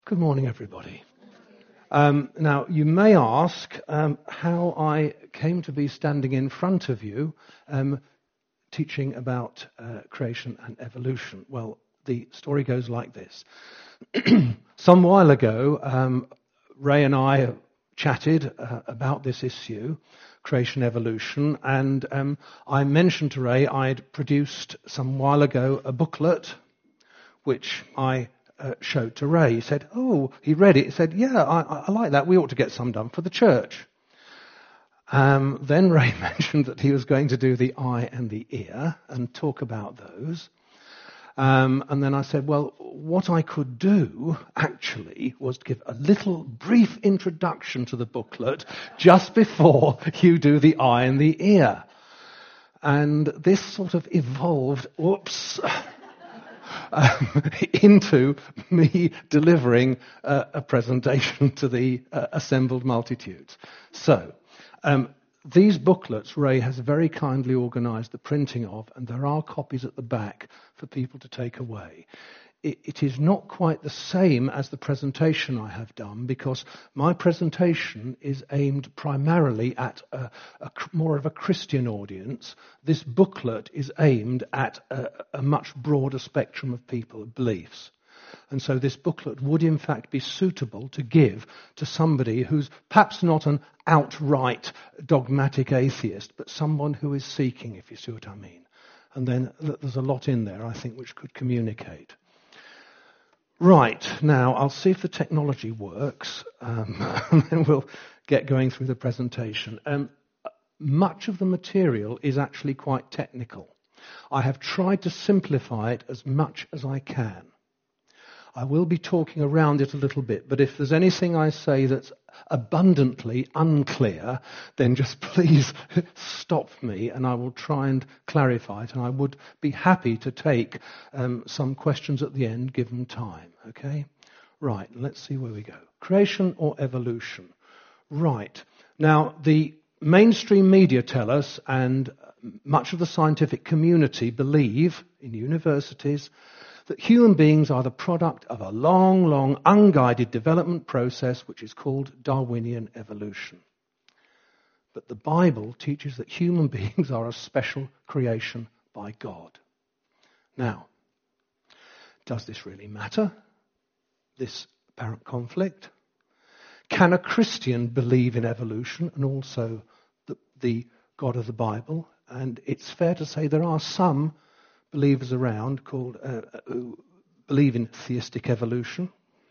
Good morning, everybody. Now, you may ask how I came to be standing in front of you teaching about creation and evolution. Well, the story goes like this. Some while ago, Ray and I chatted about this issue, creation evolution, and I mentioned to Ray I'd produced some while ago a booklet which I showed to Ray. He said, he read it. He said, yeah, I like that. We ought to get some done for the church. Then Ray mentioned that he was going to do the eye and the ear and talk about those. And then I said, well, what I could do actually was to give a little brief introduction to the booklet just before you do the eye and the ear. And this sort of evolved, into me delivering a presentation to the assembled multitudes. So, these booklets Ray has very kindly organised the printing of, and there are copies at the back for people to take away. It is not quite the same as the presentation I have done, because my presentation is aimed primarily at more of a Christian audience. This booklet is aimed at a much broader spectrum of people, of beliefs. And so this booklet would in fact be suitable to give to somebody who's perhaps not an outright dogmatic atheist, but someone who is seeking, if you see what I mean. And then there's a lot in there, I think, which could communicate. Right, now I'll see if the technology works, and then we'll get going through the presentation. Much of the material is actually quite technical. I have tried to simplify it as much as I can. I will be talking around it a little bit, but if there's anything I say that's abundantly unclear, then just please stop me and I will try and clarify it, and I would be happy to take some questions at the end, given time, okay? Right, let's see where we go. Creation or evolution? Right. Now, the mainstream media tell us, and much of the scientific community believe in universities, that human beings are the product of a long, long, unguided development process which is called Darwinian evolution. But the Bible teaches that human beings are a special creation by God. Now, does this really matter, this apparent conflict? Can a Christian believe in evolution and also the God of the Bible? And it's fair to say there are some believers around who believe in theistic evolution.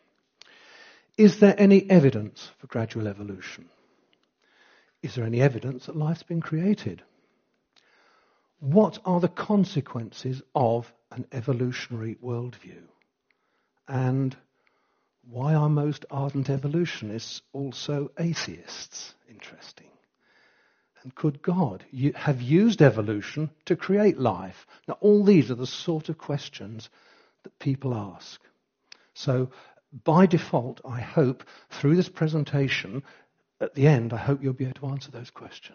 Is there any evidence for gradual evolution? Is there any evidence that life's been created? What are the consequences of an evolutionary worldview? And why are most ardent evolutionists also atheists? Interesting. And could God have used evolution to create life? Now, all these are the sort of questions that people ask. So, by default, I hope, through this presentation, at the end, I hope you'll be able to answer those questions.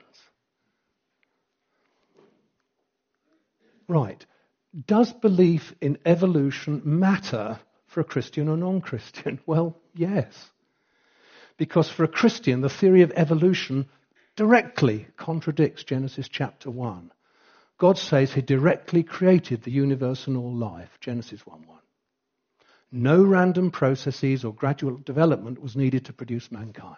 Right. Does belief in evolution matter for a Christian or non-Christian? Well, yes. Because for a Christian, the theory of evolution directly contradicts Genesis chapter 1. God says he directly created the universe and all life, Genesis 1:1. No random processes or gradual development was needed to produce mankind.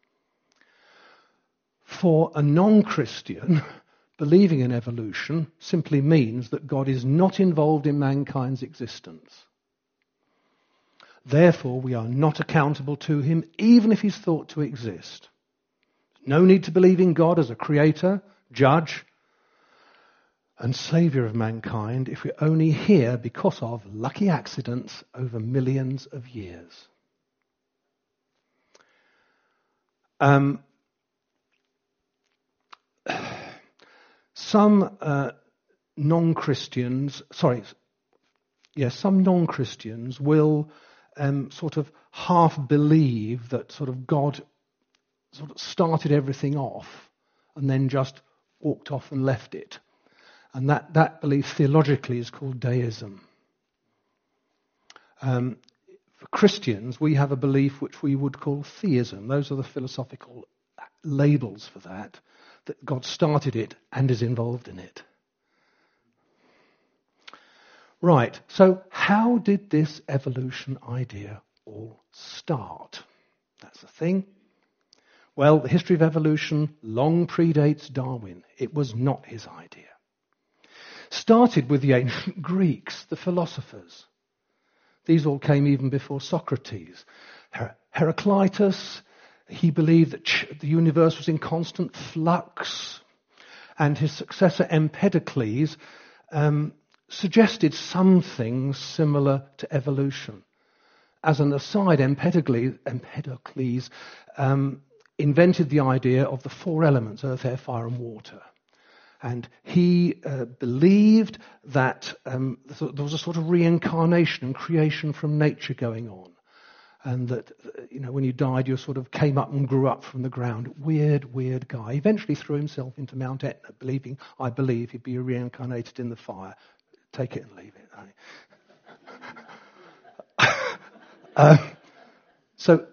For a non-Christian, believing in evolution simply means that God is not involved in mankind's existence. Therefore, we are not accountable to him, even if he's thought to exist. No need to believe in God as a creator, judge, and saviour of mankind if we're only here because of lucky accidents over millions of years. Some non-Christians will sort of half believe that sort of God sort of started everything off and then just walked off and left it. And that belief theologically is called deism. For Christians, we have a belief which we would call theism. Those are the philosophical labels for that God started it and is involved in it. Right, so how did this evolution idea all start? That's the thing. Well, the history of evolution long predates Darwin. It was not his idea. Started with the ancient Greeks, the philosophers. These all came even before Socrates. Heraclitus, he believed that the universe was in constant flux, and his successor Empedocles suggested something similar to evolution. As an aside, Empedocles invented the idea of the four elements, earth, air, fire and water. And he believed that there was a sort of reincarnation and creation from nature going on. And that, when you died, you sort of came up and grew up from the ground. Weird guy. He eventually threw himself into Mount Etna, I believe he'd be reincarnated in the fire. Take it and leave it. So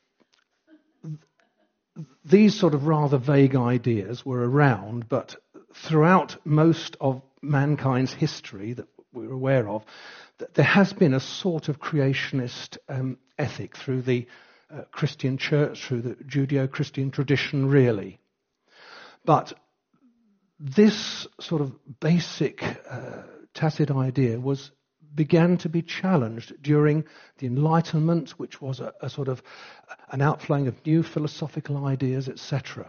these sort of rather vague ideas were around, but throughout most of mankind's history that we're aware of, there has been a sort of creationist ethic through the Christian church, through the Judeo-Christian tradition, really. But this sort of basic tacit idea began to be challenged during the Enlightenment, which was a sort of an outflowing of new philosophical ideas, etc.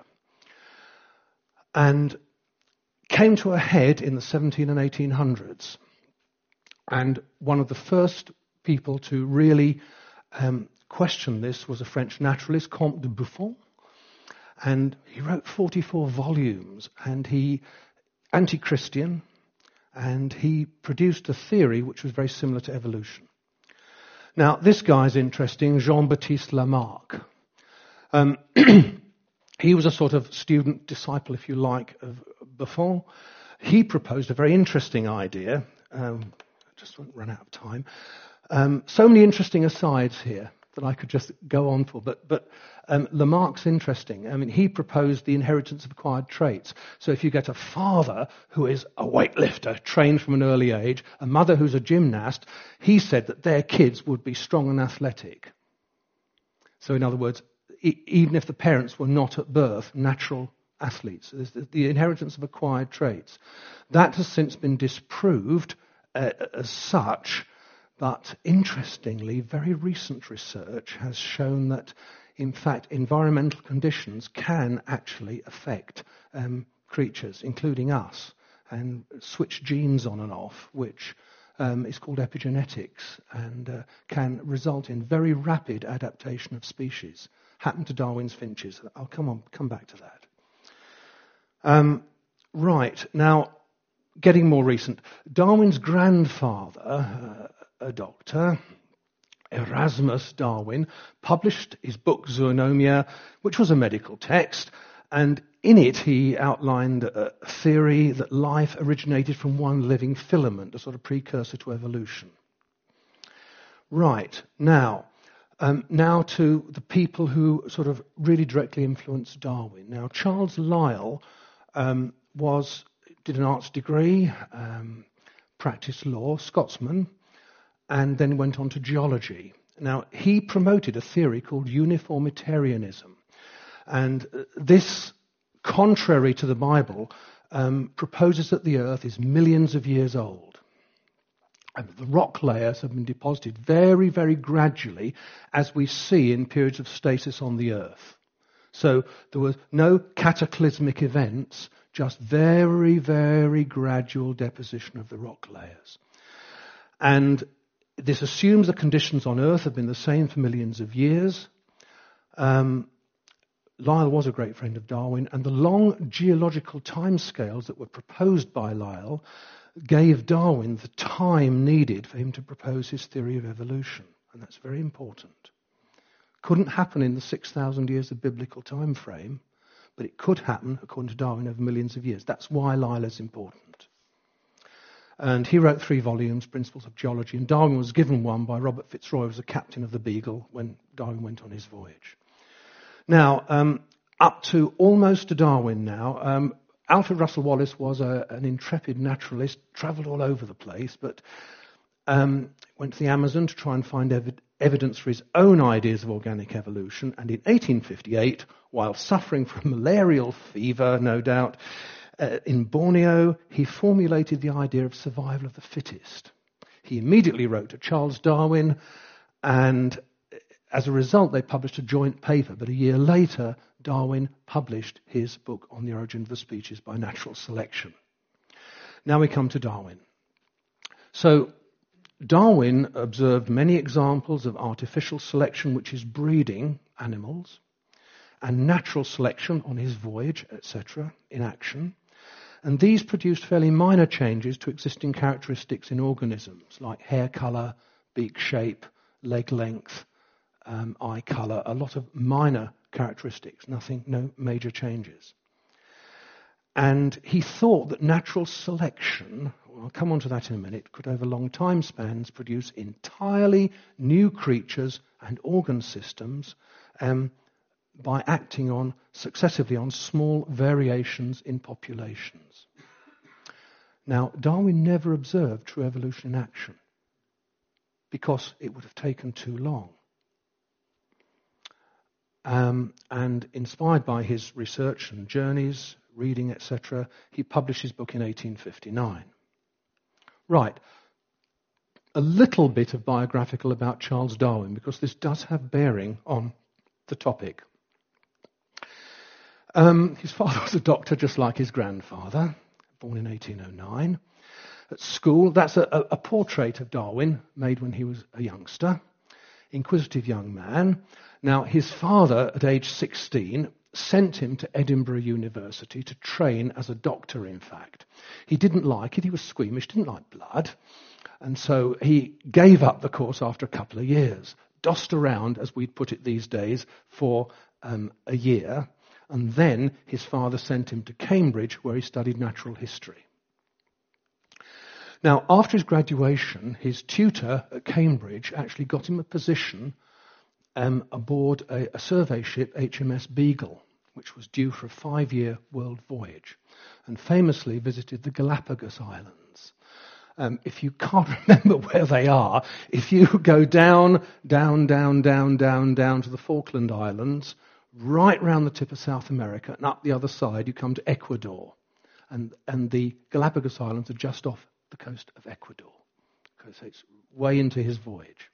And came to a head in the 17 and 1800s. And one of the first people to really question this was a French naturalist, Comte de Buffon. And he wrote 44 volumes, and he anti-Christian, and he produced a theory which was very similar to evolution. Now, this guy's interesting, Jean-Baptiste Lamarck. He was a sort of student, disciple, if you like, of Buffon. He proposed a very interesting idea. Just won't run out of time. So many interesting asides here that I could just go on for. But Lamarck's interesting. I mean, he proposed the inheritance of acquired traits. So if you get a father who is a weightlifter, trained from an early age, a mother who's a gymnast, he said that their kids would be strong and athletic. So in other words, even if the parents were not at birth natural athletes, the inheritance of acquired traits. That has since been disproved as such, but interestingly, very recent research has shown that, in fact, environmental conditions can actually affect creatures, including us, and switch genes on and off, which is called epigenetics, and can result in very rapid adaptation of species. Happened to Darwin's finches. I'll come back to that. Right, now, getting more recent. Darwin's grandfather, a doctor, Erasmus Darwin, published his book Zoonomia, which was a medical text, and in it he outlined a theory that life originated from one living filament, a sort of precursor to evolution. Right, now to the people who sort of really directly influenced Darwin. Now, Charles Lyell did an arts degree, practiced law, Scotsman, and then went on to geology. Now, he promoted a theory called uniformitarianism. And this, contrary to the Bible, proposes that the earth is millions of years old. And the rock layers have been deposited very, very gradually, as we see in periods of stasis on the earth. So there was no cataclysmic events, just very, very gradual deposition of the rock layers. And this assumes the conditions on Earth have been the same for millions of years. Lyell was a great friend of Darwin, and the long geological timescales that were proposed by Lyell gave Darwin the time needed for him to propose his theory of evolution, and that's very important. Couldn't happen in the 6,000 years of biblical time frame, but it could happen, according to Darwin, over millions of years. That's why Lyell is important. And he wrote 3 volumes, Principles of Geology, and Darwin was given one by Robert Fitzroy, who was a captain of the Beagle when Darwin went on his voyage. Now, up to almost to Darwin now, Alfred Russel Wallace was an intrepid naturalist, travelled all over the place, but went to the Amazon to try and find evidence for his own ideas of organic evolution. And in 1858, while suffering from malarial fever, no doubt, in Borneo, he formulated the idea of survival of the fittest. He immediately wrote to Charles Darwin, and as a result, they published a joint paper. But a year later, Darwin published his book on the origin of the species by natural selection. Now we come to Darwin. So Darwin observed many examples of artificial selection, which is breeding animals, and natural selection on his voyage, etc., in action. And these produced fairly minor changes to existing characteristics in organisms, like hair colour, beak shape, leg length, eye colour, a lot of minor characteristics, no major changes. And he thought that natural selection, I'll come on to that in a minute, could over long time spans produce entirely new creatures and organ systems by acting successively on small variations in populations. Now, Darwin never observed true evolution in action because it would have taken too long. And inspired by his research and journeys, reading, etc., he published his book in 1859. Right. A little bit of biographical about Charles Darwin, because this does have bearing on the topic. His father was a doctor, just like his grandfather, born in 1809. At school, that's a portrait of Darwin made when he was a youngster, inquisitive young man. Now, his father, at age 16, sent him to Edinburgh University to train as a doctor, in fact. He didn't like it, he was squeamish, didn't like blood, and so he gave up the course after a couple of years, dossed around, as we'd put it these days, for a year, and then his father sent him to Cambridge, where he studied natural history. Now, after his graduation, his tutor at Cambridge actually got him a position aboard a survey ship, HMS Beagle, which was due for a 5-year world voyage, and famously visited the Galapagos Islands. If you can't remember where they are, if you go down to the Falkland Islands, right round the tip of South America, and up the other side, you come to Ecuador. And the Galapagos Islands are just off the coast of Ecuador. So it's way into his voyage.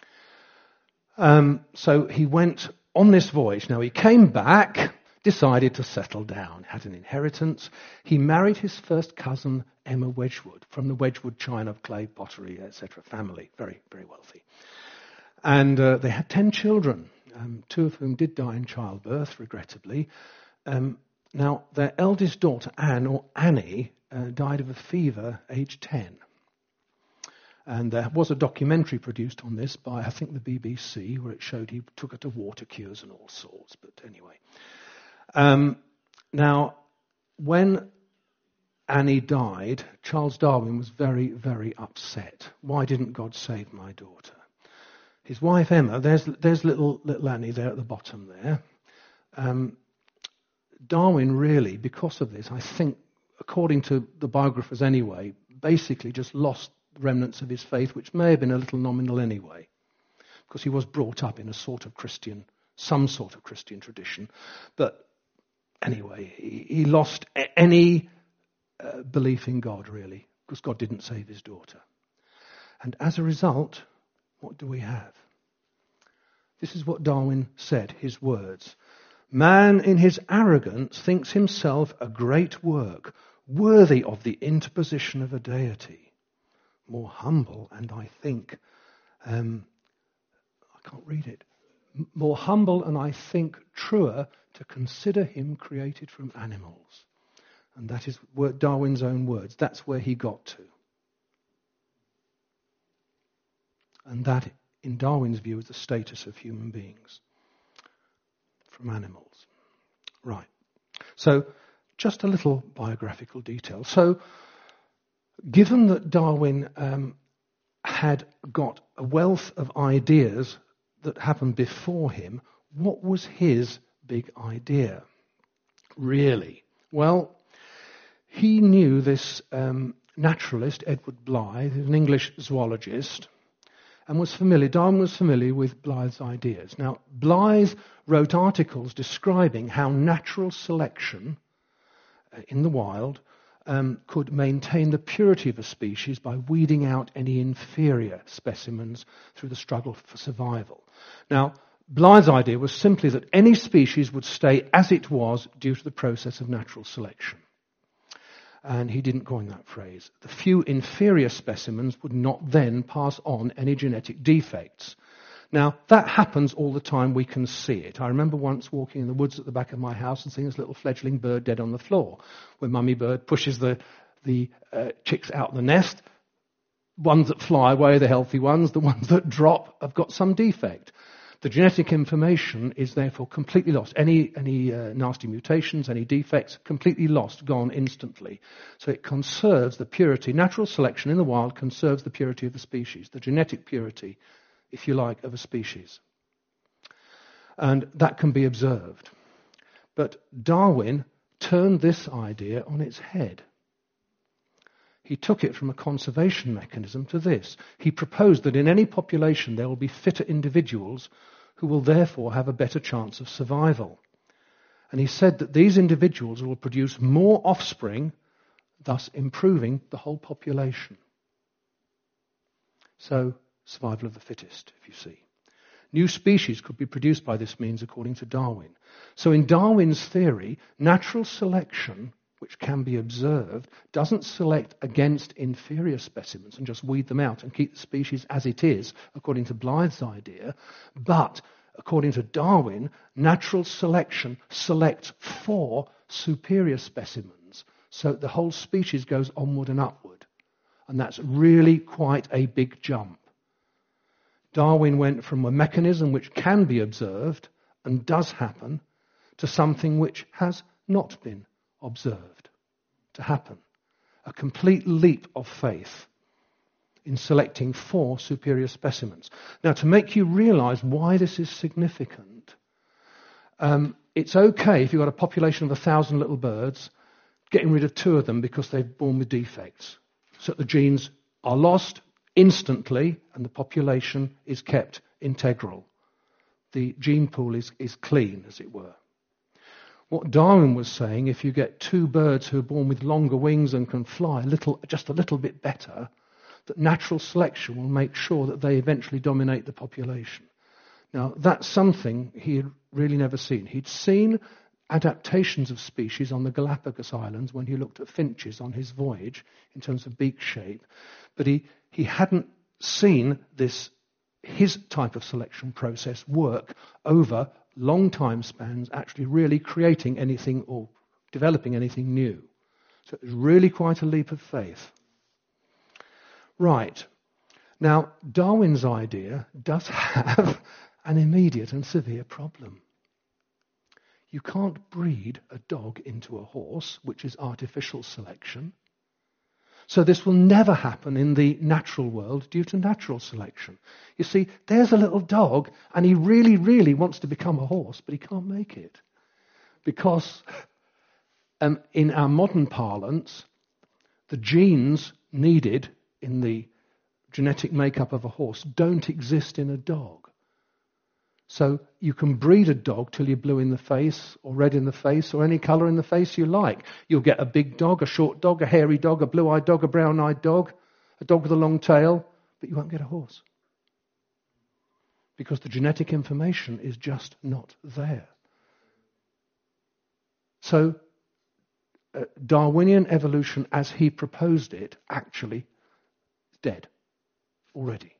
So he went on this voyage. Now he came back, decided to settle down, had an inheritance. He married his first cousin, Emma Wedgwood, from the Wedgwood china of clay pottery, etc. family, very, very wealthy. And they had 10 children, 2 of whom did die in childbirth, regrettably. Now, their eldest daughter, Anne, or Annie, died of a fever aged 10. And there was a documentary produced on this by, I think, the BBC, where it showed he took her to water cures and all sorts. But anyway. Now, when Annie died, Charles Darwin was very, very upset. Why didn't God save my daughter? His wife, Emma, there's little Annie there at the bottom there. Darwin really, because of this, I think, according to the biographers anyway, basically just lost remnants of his faith, which may have been a little nominal anyway, because he was brought up in some sort of Christian tradition. But anyway, he lost any belief in God, really, because God didn't save his daughter. And as a result, what do we have? This is what Darwin said, his words. Man in his arrogance thinks himself a great work, worthy of the interposition of a deity. More humble, and I think, I can't read it, more humble and I think truer to consider him created from animals. And that is Darwin's own words. That's where he got to. And that, in Darwin's view, is the status of human beings from animals. Right. So, just a little biographical detail. So, Given that Darwin had got a wealth of ideas that happened before him, what was his big idea, really? Well, he knew this naturalist, Edward Blyth, an English zoologist, and Darwin was familiar with Blyth's ideas. Now, Blyth wrote articles describing how natural selection in the wild could maintain the purity of a species by weeding out any inferior specimens through the struggle for survival. Now, Blyth's idea was simply that any species would stay as it was due to the process of natural selection. And he didn't coin that phrase. The few inferior specimens would not then pass on any genetic defects. Now, that happens all the time. We can see it. I remember once walking in the woods at the back of my house and seeing this little fledgling bird dead on the floor, where mummy bird pushes the chicks out of the nest. Ones that fly away are the healthy ones. The ones that drop have got some defect. The genetic information is therefore completely lost. Any nasty mutations, any defects, completely lost, gone instantly. So it conserves the purity. Natural selection in the wild conserves the purity of the species, the genetic purity, if you like, of a species. And that can be observed. But Darwin turned this idea on its head. He took it from a conservation mechanism to this. He proposed that in any population there will be fitter individuals who will therefore have a better chance of survival. And he said that these individuals will produce more offspring, thus improving the whole population. So, survival of the fittest, if you see. New species could be produced by this means, according to Darwin. So in Darwin's theory, natural selection, which can be observed, doesn't select against inferior specimens and just weed them out and keep the species as it is, according to Blyth's idea, but, according to Darwin, natural selection selects for superior specimens, so the whole species goes onward and upward. And that's really quite a big jump. Darwin went from a mechanism which can be observed and does happen to something which has not been observed to happen. A complete leap of faith in selecting 4 superior specimens. Now, to make you realize why this is significant, it's okay if you've got a population of 1,000 little birds, getting rid of 2 of them because they're born with defects. So the genes are lost instantly and the population is kept integral. The gene pool is clean, as it were. What Darwin was saying, if you get 2 birds who are born with longer wings and can fly just a little bit better, that natural selection will make sure that they eventually dominate the population. Now, that's something he had really never seen. He'd seen adaptations of species on the Galapagos Islands when he looked at finches on his voyage in terms of beak shape, but he hadn't seen his type of selection process work over long time spans, actually really creating anything or developing anything new. So it was really quite a leap of faith. Right. Now, Darwin's idea does have an immediate and severe problem. You can't breed a dog into a horse, which is artificial selection. So this will never happen in the natural world due to natural selection. You see, there's a little dog, and he really, really wants to become a horse, but he can't make it. Because in our modern parlance, the genes needed in the genetic makeup of a horse don't exist in a dog. So you can breed a dog till you're blue in the face or red in the face or any colour in the face you like. You'll get a big dog, a short dog, a hairy dog, a blue-eyed dog, a brown-eyed dog, a dog with a long tail, but you won't get a horse. Because the genetic information is just not there. So Darwinian evolution as he proposed it actually is dead already.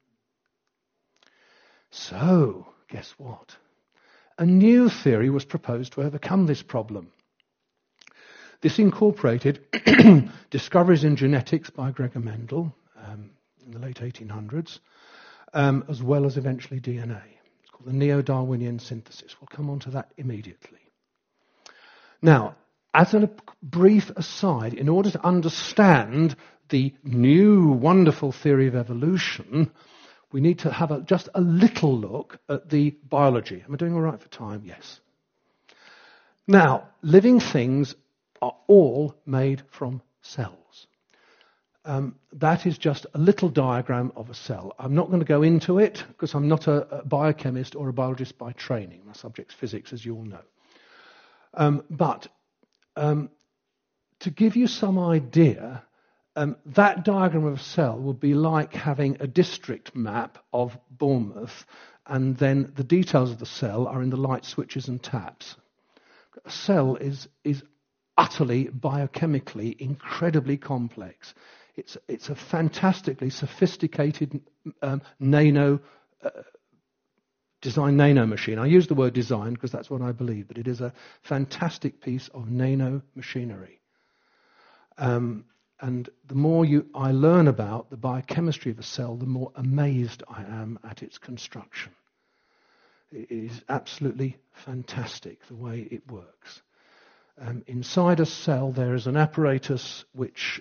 So, guess what? A new theory was proposed to overcome this problem. This incorporated discoveries in genetics by Gregor Mendel in the late 1800s, as well as eventually DNA. It's called the Neo-Darwinian synthesis. We'll come on to that immediately. Now, as a brief aside, in order to understand the new wonderful theory of evolution, we need to have just a little look at the biology. Am I doing all right for time? Yes. Now, living things are all made from cells. That is just a little diagram of a cell. I'm not going to go into it because I'm not a biochemist or a biologist by training. My subject's physics, as you all know. But to give you some idea, that diagram of a cell would be like having a district map of Bournemouth, and then the details of the cell are in the light switches and taps. A cell is utterly biochemically incredibly complex. It's a fantastically sophisticated design nano machine. I use the word design because that's what I believe, but it is a fantastic piece of nano machinery. And the more I learn about the biochemistry of a cell, the more amazed I am at its construction. It is absolutely fantastic the way it works. Inside a cell, there is an apparatus which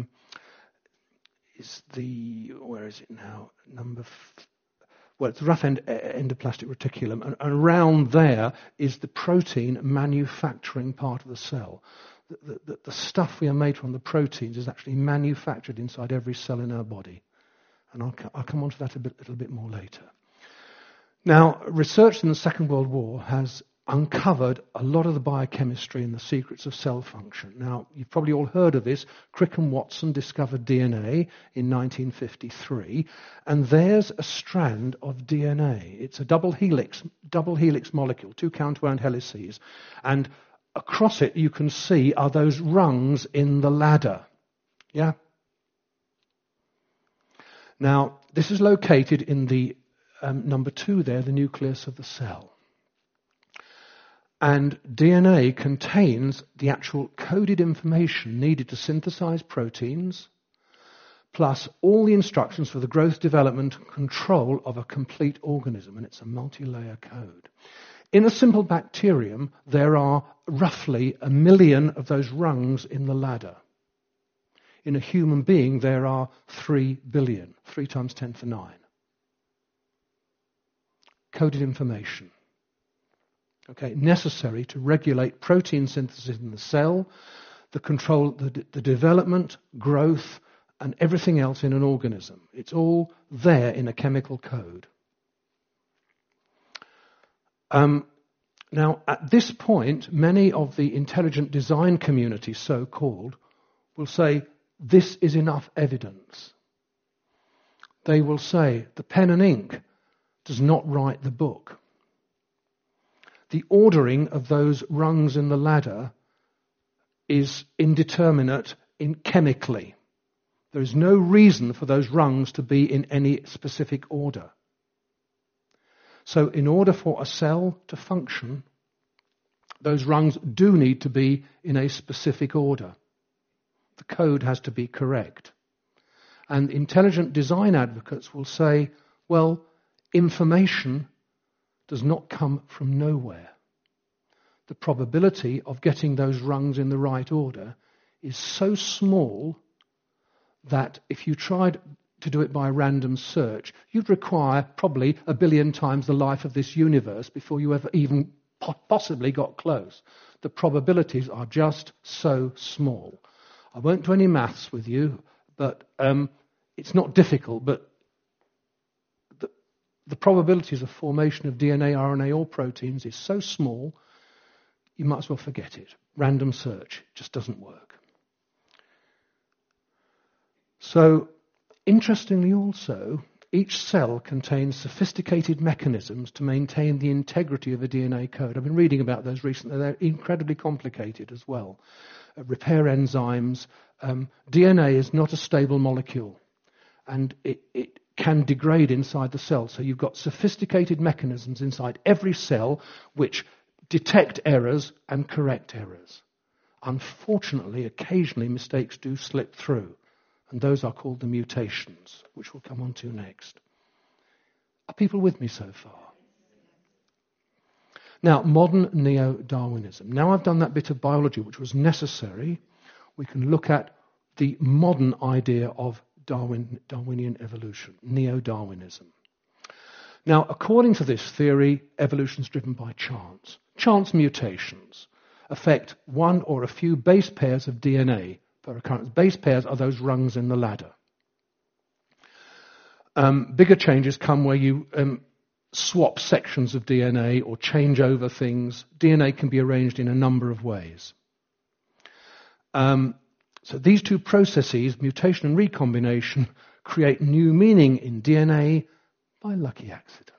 is where is it now? It's the rough endoplasmic reticulum, and around there is the protein manufacturing part of the cell. The stuff we are made from, the proteins, is actually manufactured inside every cell in our body. And I'll come on to that a little bit more later. Now, research in the Second World War has uncovered a lot of the biochemistry and the secrets of cell function. Now, you've probably all heard of this. Crick and Watson discovered DNA in 1953, and there's a strand of DNA. It's a double helix molecule, 2 counterwound helices, and across it you can see are those rungs in the ladder. Yeah? Now, this is located in the number 2 there, the nucleus of the cell. And DNA contains the actual coded information needed to synthesize proteins, plus all the instructions for the growth, development, and control of a complete organism, and it's a multi-layer code. In a simple bacterium, there are roughly 1 million of those rungs in the ladder. In a human being, there are 3 billion, 3 times 10 to the 9. Coded information. Okay, necessary to regulate protein synthesis in the cell, the control, the development, growth, and everything else in an organism. It's all there in a chemical code. Now, at this point, many of the intelligent design community, so-called, will say, this is enough evidence. They will say, the pen and ink does not write the book. The ordering of those rungs in the ladder is indeterminate chemically. There is no reason for those rungs to be in any specific order. So in order for a cell to function, those rungs do need to be in a specific order. The code has to be correct. And intelligent design advocates will say, well, information does not come from nowhere. The probability of getting those rungs in the right order is so small that if you tried to do it by random search, you'd require probably 1 billion times the life of this universe before you ever even possibly got close. The probabilities are just so small. I won't do any maths with you, but it's not difficult, but the probabilities of formation of DNA, RNA, or proteins is so small, you might as well forget it. Random search just doesn't work. So, interestingly also, each cell contains sophisticated mechanisms to maintain the integrity of a DNA code. I've been reading about those recently. They're incredibly complicated as well. Repair enzymes. DNA is not a stable molecule, and it can degrade inside the cell. So you've got sophisticated mechanisms inside every cell which detect errors and correct errors. Unfortunately, occasionally mistakes do slip through, and those are called the mutations, which we'll come on to next. Are people with me so far? Now, modern neo-Darwinism. Now I've done that bit of biology which was necessary, we can look at the modern idea of Darwinian evolution, neo-Darwinism. Now, according to this theory, evolution is driven by chance. Chance mutations affect one or a few base pairs of DNA per occurrence. Base pairs are those rungs in the ladder. Bigger changes come where you swap sections of DNA or change over things. DNA can be arranged in a number of ways. So these two processes, mutation and recombination, create new meaning in DNA by lucky accidents.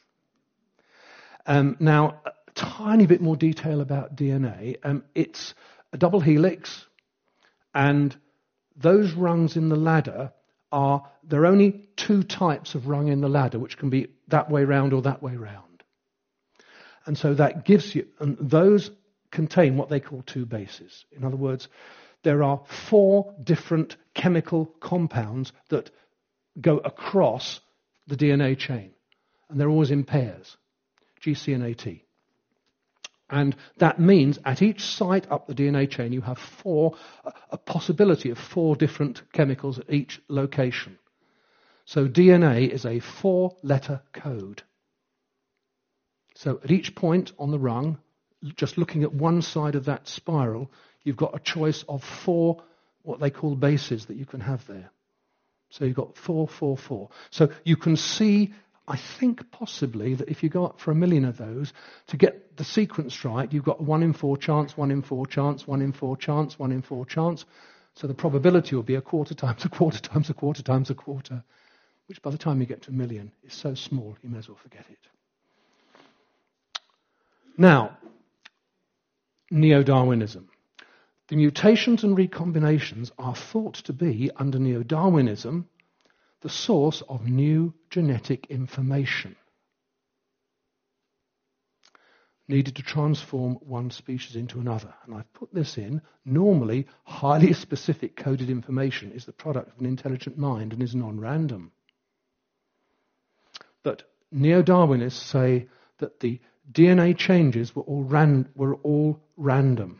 Now, a tiny bit more detail about DNA. It's a double helix, and those rungs in the ladder there are only two types of rung in the ladder, which can be that way round or that way round. And so that gives you, and those contain what they call two bases. In other words, there are 4 different chemical compounds that go across the DNA chain. And they're always in pairs, GC and AT. And that means at each site up the DNA chain you have a possibility of 4 different chemicals at each location. So DNA is a 4-letter code. So at each point on the rung, just looking at one side of that spiral, you've got a choice of 4 what they call bases that you can have there. So you've got 4, 4, 4. So you can see, I think possibly, that if you go up for 1 million of those, to get the sequence right, you've got 1 in 4 chance, 1 in 4 chance, 1 in 4 chance, 1 in 4 chance. So the probability will be a quarter times a quarter times a quarter times a quarter, which by the time you get to 1 million is so small you may as well forget it. Now, neo-Darwinism. The mutations and recombinations are thought to be, under neo-Darwinism, the source of new genetic information needed to transform one species into another. And I've put this in. Normally, highly specific coded information is the product of an intelligent mind and is non-random. But neo-Darwinists say that the DNA changes were all random.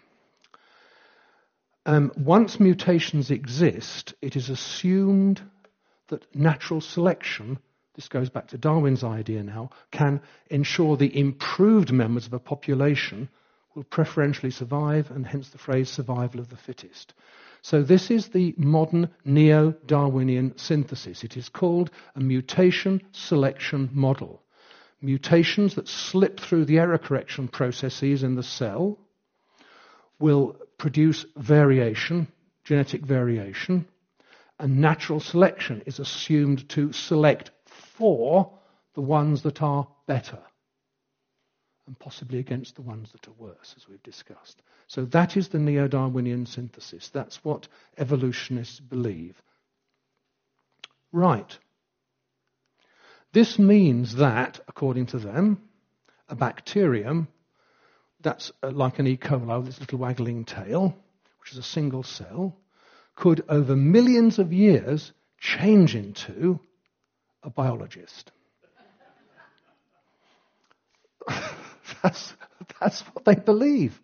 Once mutations exist, it is assumed that natural selection, this goes back to Darwin's idea now, can ensure the improved members of a population will preferentially survive, and hence the phrase survival of the fittest. So this is the modern neo-Darwinian synthesis. It is called a mutation selection model. Mutations that slip through the error correction processes in the cell will produce variation, genetic variation, and natural selection is assumed to select for the ones that are better, and possibly against the ones that are worse, as we've discussed. So that is the neo-Darwinian synthesis. That's what evolutionists believe. Right. This means that, according to them, a bacterium that's like an E. coli with its little waggling tail, which is a single cell, could over millions of years change into a biologist. That's what they believe.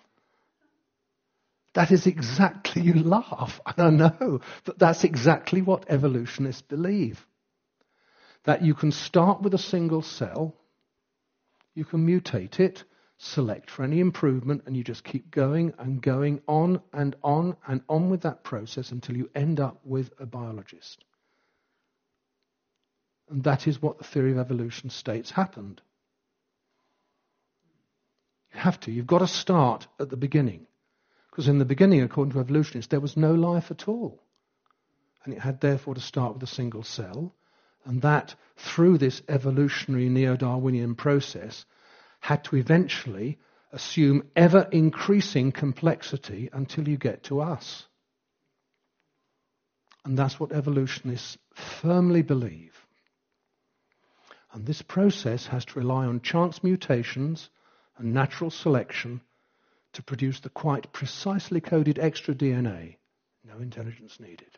That is exactly, you laugh, and I know, but that's exactly what evolutionists believe. That you can start with a single cell, you can mutate it, select for any improvement, and you just keep going and going on and on and on with that process until you end up with a biologist. And that is what the theory of evolution states happened. You have to. You've got to start at the beginning. Because in the beginning, according to evolutionists, there was no life at all. And it had therefore to start with a single cell. And that, through this evolutionary neo-Darwinian process, had to eventually assume ever-increasing complexity until you get to us. And that's what evolutionists firmly believe. And this process has to rely on chance mutations and natural selection to produce the quite precisely coded extra DNA. No intelligence needed.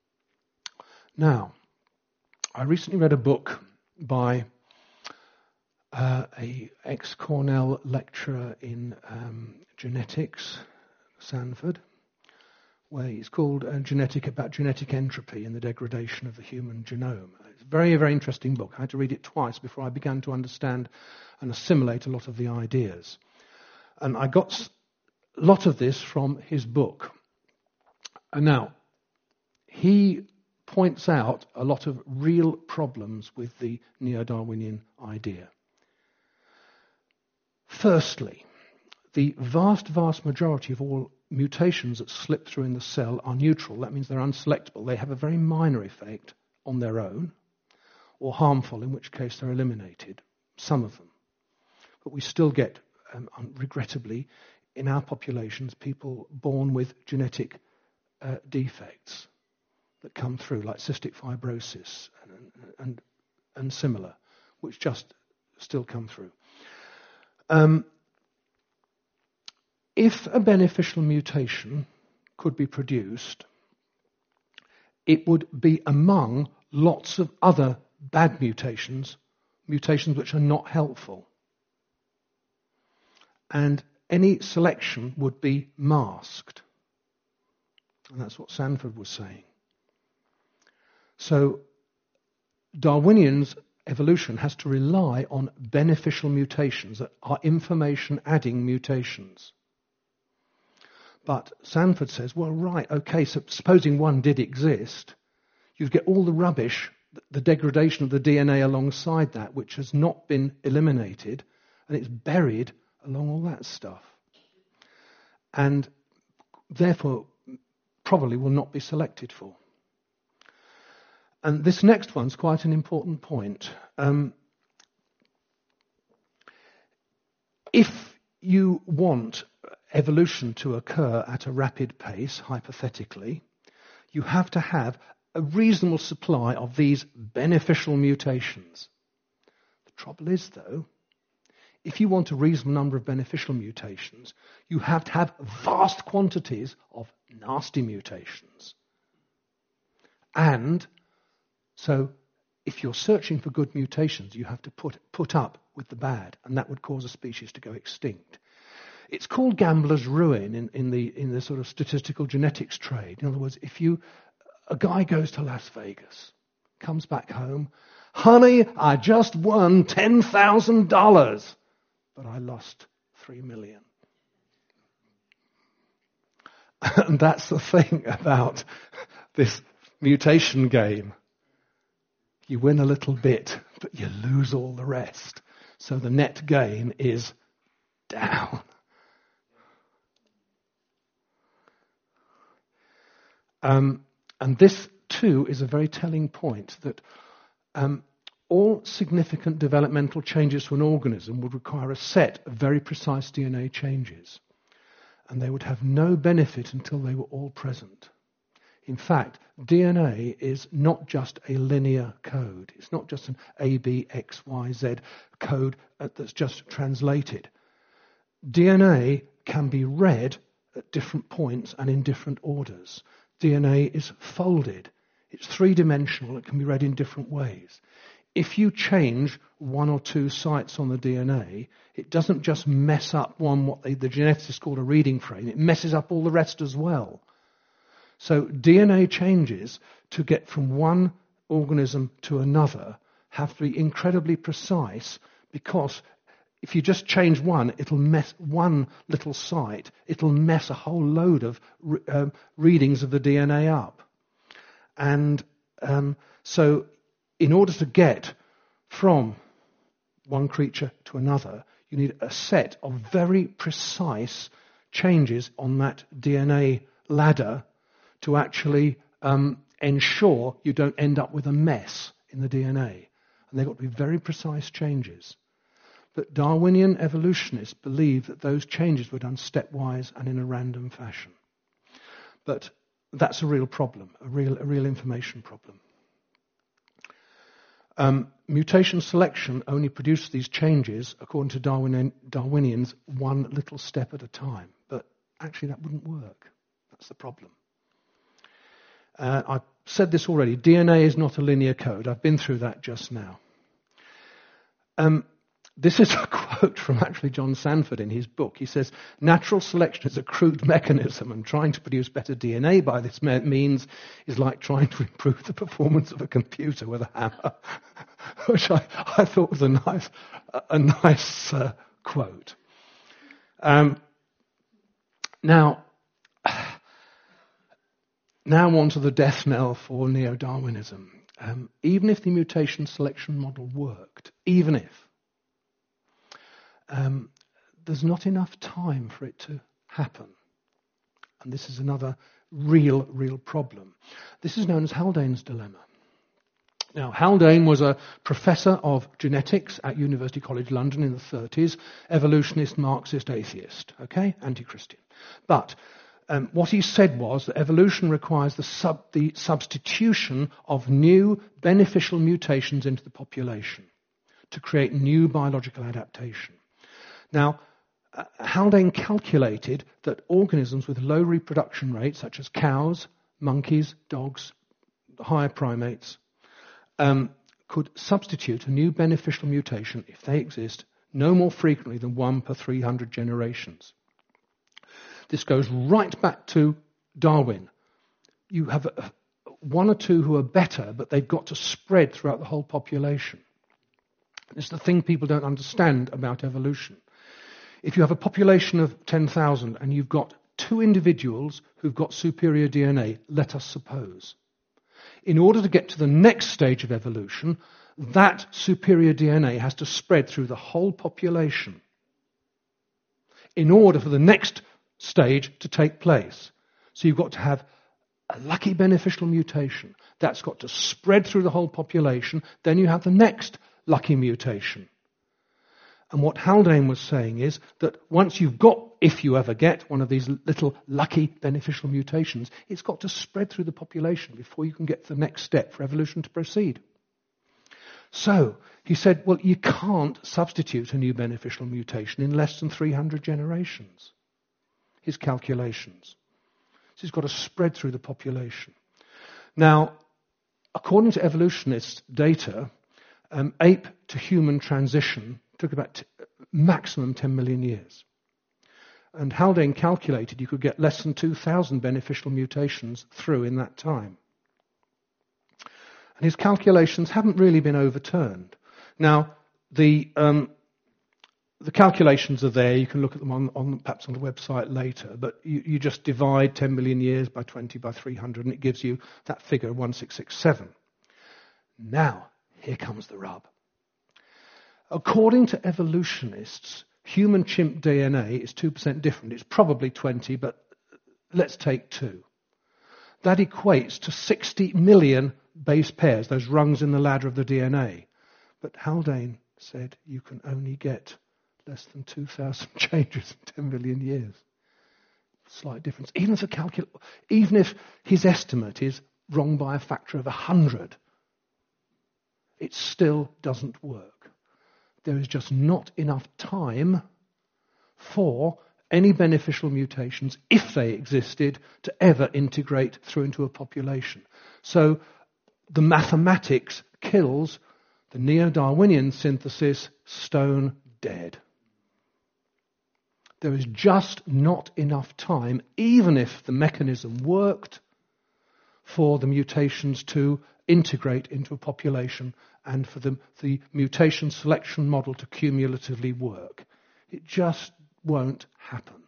Now, I recently read a book by a ex-Cornell lecturer in genetics, Sanford, where he's called about genetic entropy and the degradation of the human genome. It's a very, very interesting book. I had to read it twice before I began to understand and assimilate a lot of the ideas. And I got a lot of this from his book. And now, he points out a lot of real problems with the neo-Darwinian idea. Firstly, the vast, vast majority of all mutations that slip through in the cell are neutral. That means they're unselectable. They have a very minor effect on their own, or harmful, in which case they're eliminated, some of them. But we still get, regrettably, in our populations, people born with genetic defects that come through, like cystic fibrosis and similar, which just still come through. If a beneficial mutation could be produced, it would be among lots of other bad mutations which are not helpful. And any selection would be masked. And that's what Sanford was saying. So Darwinian's evolution has to rely on beneficial mutations that are information-adding mutations. But Sanford says, well, right, okay, so supposing one did exist, you'd get all the rubbish, the degradation of the DNA alongside that, which has not been eliminated, and it's buried along all that stuff. And therefore, probably will not be selected for. And this next one's quite an important point. If you want evolution to occur at a rapid pace, hypothetically, you have to have a reasonable supply of these beneficial mutations. The trouble is, though, if you want a reasonable number of beneficial mutations, you have to have vast quantities of nasty mutations. And so if you're searching for good mutations, you have to put up with the bad, and that would cause a species to go extinct. It's called gambler's ruin in the sort of statistical genetics trade. In other words, a guy goes to Las Vegas, comes back home, honey, I just won $10,000, but I lost $3 million. And that's the thing about this mutation game. You win a little bit, but you lose all the rest. So the net gain is down. And this, too, is a very telling point that all significant developmental changes to an organism would require a set of very precise DNA changes. And they would have no benefit until they were all present. In fact, DNA is not just a linear code. It's not just an A, B, X, Y, Z code that's just translated. DNA can be read at different points and in different orders. DNA is folded. It's three-dimensional. It can be read in different ways. If you change one or two sites on the DNA, it doesn't just mess up what the geneticists call a reading frame. It messes up all the rest as well. So DNA changes to get from one organism to another have to be incredibly precise, because if you just change one, it'll mess one little site, it'll mess a whole load of readings of the DNA up. And so in order to get from one creature to another, you need a set of very precise changes on that DNA ladder to actually ensure you don't end up with a mess in the DNA. And they've got to be very precise changes. But Darwinian evolutionists believe that those changes were done stepwise and in a random fashion. But that's a real problem, a real information problem. Mutation selection only produced these changes, according to Darwinians, one little step at a time. But actually that wouldn't work. That's the problem. I've said this already. DNA is not a linear code. I've been through that just now. This is a quote from actually John Sanford in his book. He says, natural selection is a crude mechanism, and trying to produce better DNA by this means is like trying to improve the performance of a computer with a hammer, which I thought was a nice quote. Now on to the death knell for neo-Darwinism. Even if the mutation selection model worked, even if, there's not enough time for it to happen. And this is another real problem. This is known as Haldane's dilemma. Now, Haldane was a professor of genetics at University College London in the 30s, evolutionist, Marxist, atheist, okay, anti-Christian. But what he said was that evolution requires the substitution of new beneficial mutations into the population to create new biological adaptation. Now, Haldane calculated that organisms with low reproduction rates, such as cows, monkeys, dogs, higher primates, could substitute a new beneficial mutation, if they exist, no more frequently than 1 per 300 generations. This goes right back to Darwin. You have one or two who are better, but they've got to spread throughout the whole population. It's the thing people don't understand about evolution. If you have a population of 10,000 and you've got 2 individuals who've got superior DNA, let us suppose, in order to get to the next stage of evolution, that superior DNA has to spread through the whole population in order for the next stage to take place. So you've got to have a lucky beneficial mutation. That's got to spread through the whole population. Then you have the next lucky mutation. And what Haldane was saying is that once you've got, if you ever get one of these little lucky beneficial mutations, it's got to spread through the population before you can get to the next step for evolution to proceed. So he said, well, you can't substitute a new beneficial mutation in less than 300 generations. His calculations. So it's got to spread through the population. Now, according to evolutionists' data, ape to human transition took about maximum 10 million years. And Haldane calculated you could get less than 2,000 beneficial mutations through in that time. And his calculations haven't really been overturned. Now, the calculations are there. You can look at them perhaps on the website later. But you just divide 10 million years by 20 by 300, and it gives you that figure, 1667. Now, here comes the rub. According to evolutionists, human chimp DNA is 2% different. It's probably 20, but let's take 2. That equates to 60 million base pairs, those rungs in the ladder of the DNA. But Haldane said you can only get less than 2,000 changes in 10 million years. Slight difference. Even if his estimate is wrong by a factor of 100, it still doesn't work. There is just not enough time for any beneficial mutations, if they existed, to ever integrate through into a population. So the mathematics kills the neo-Darwinian synthesis stone dead. There is just not enough time, even if the mechanism worked, for the mutations to integrate into a population and for the mutation selection model to cumulatively work. It just won't happen.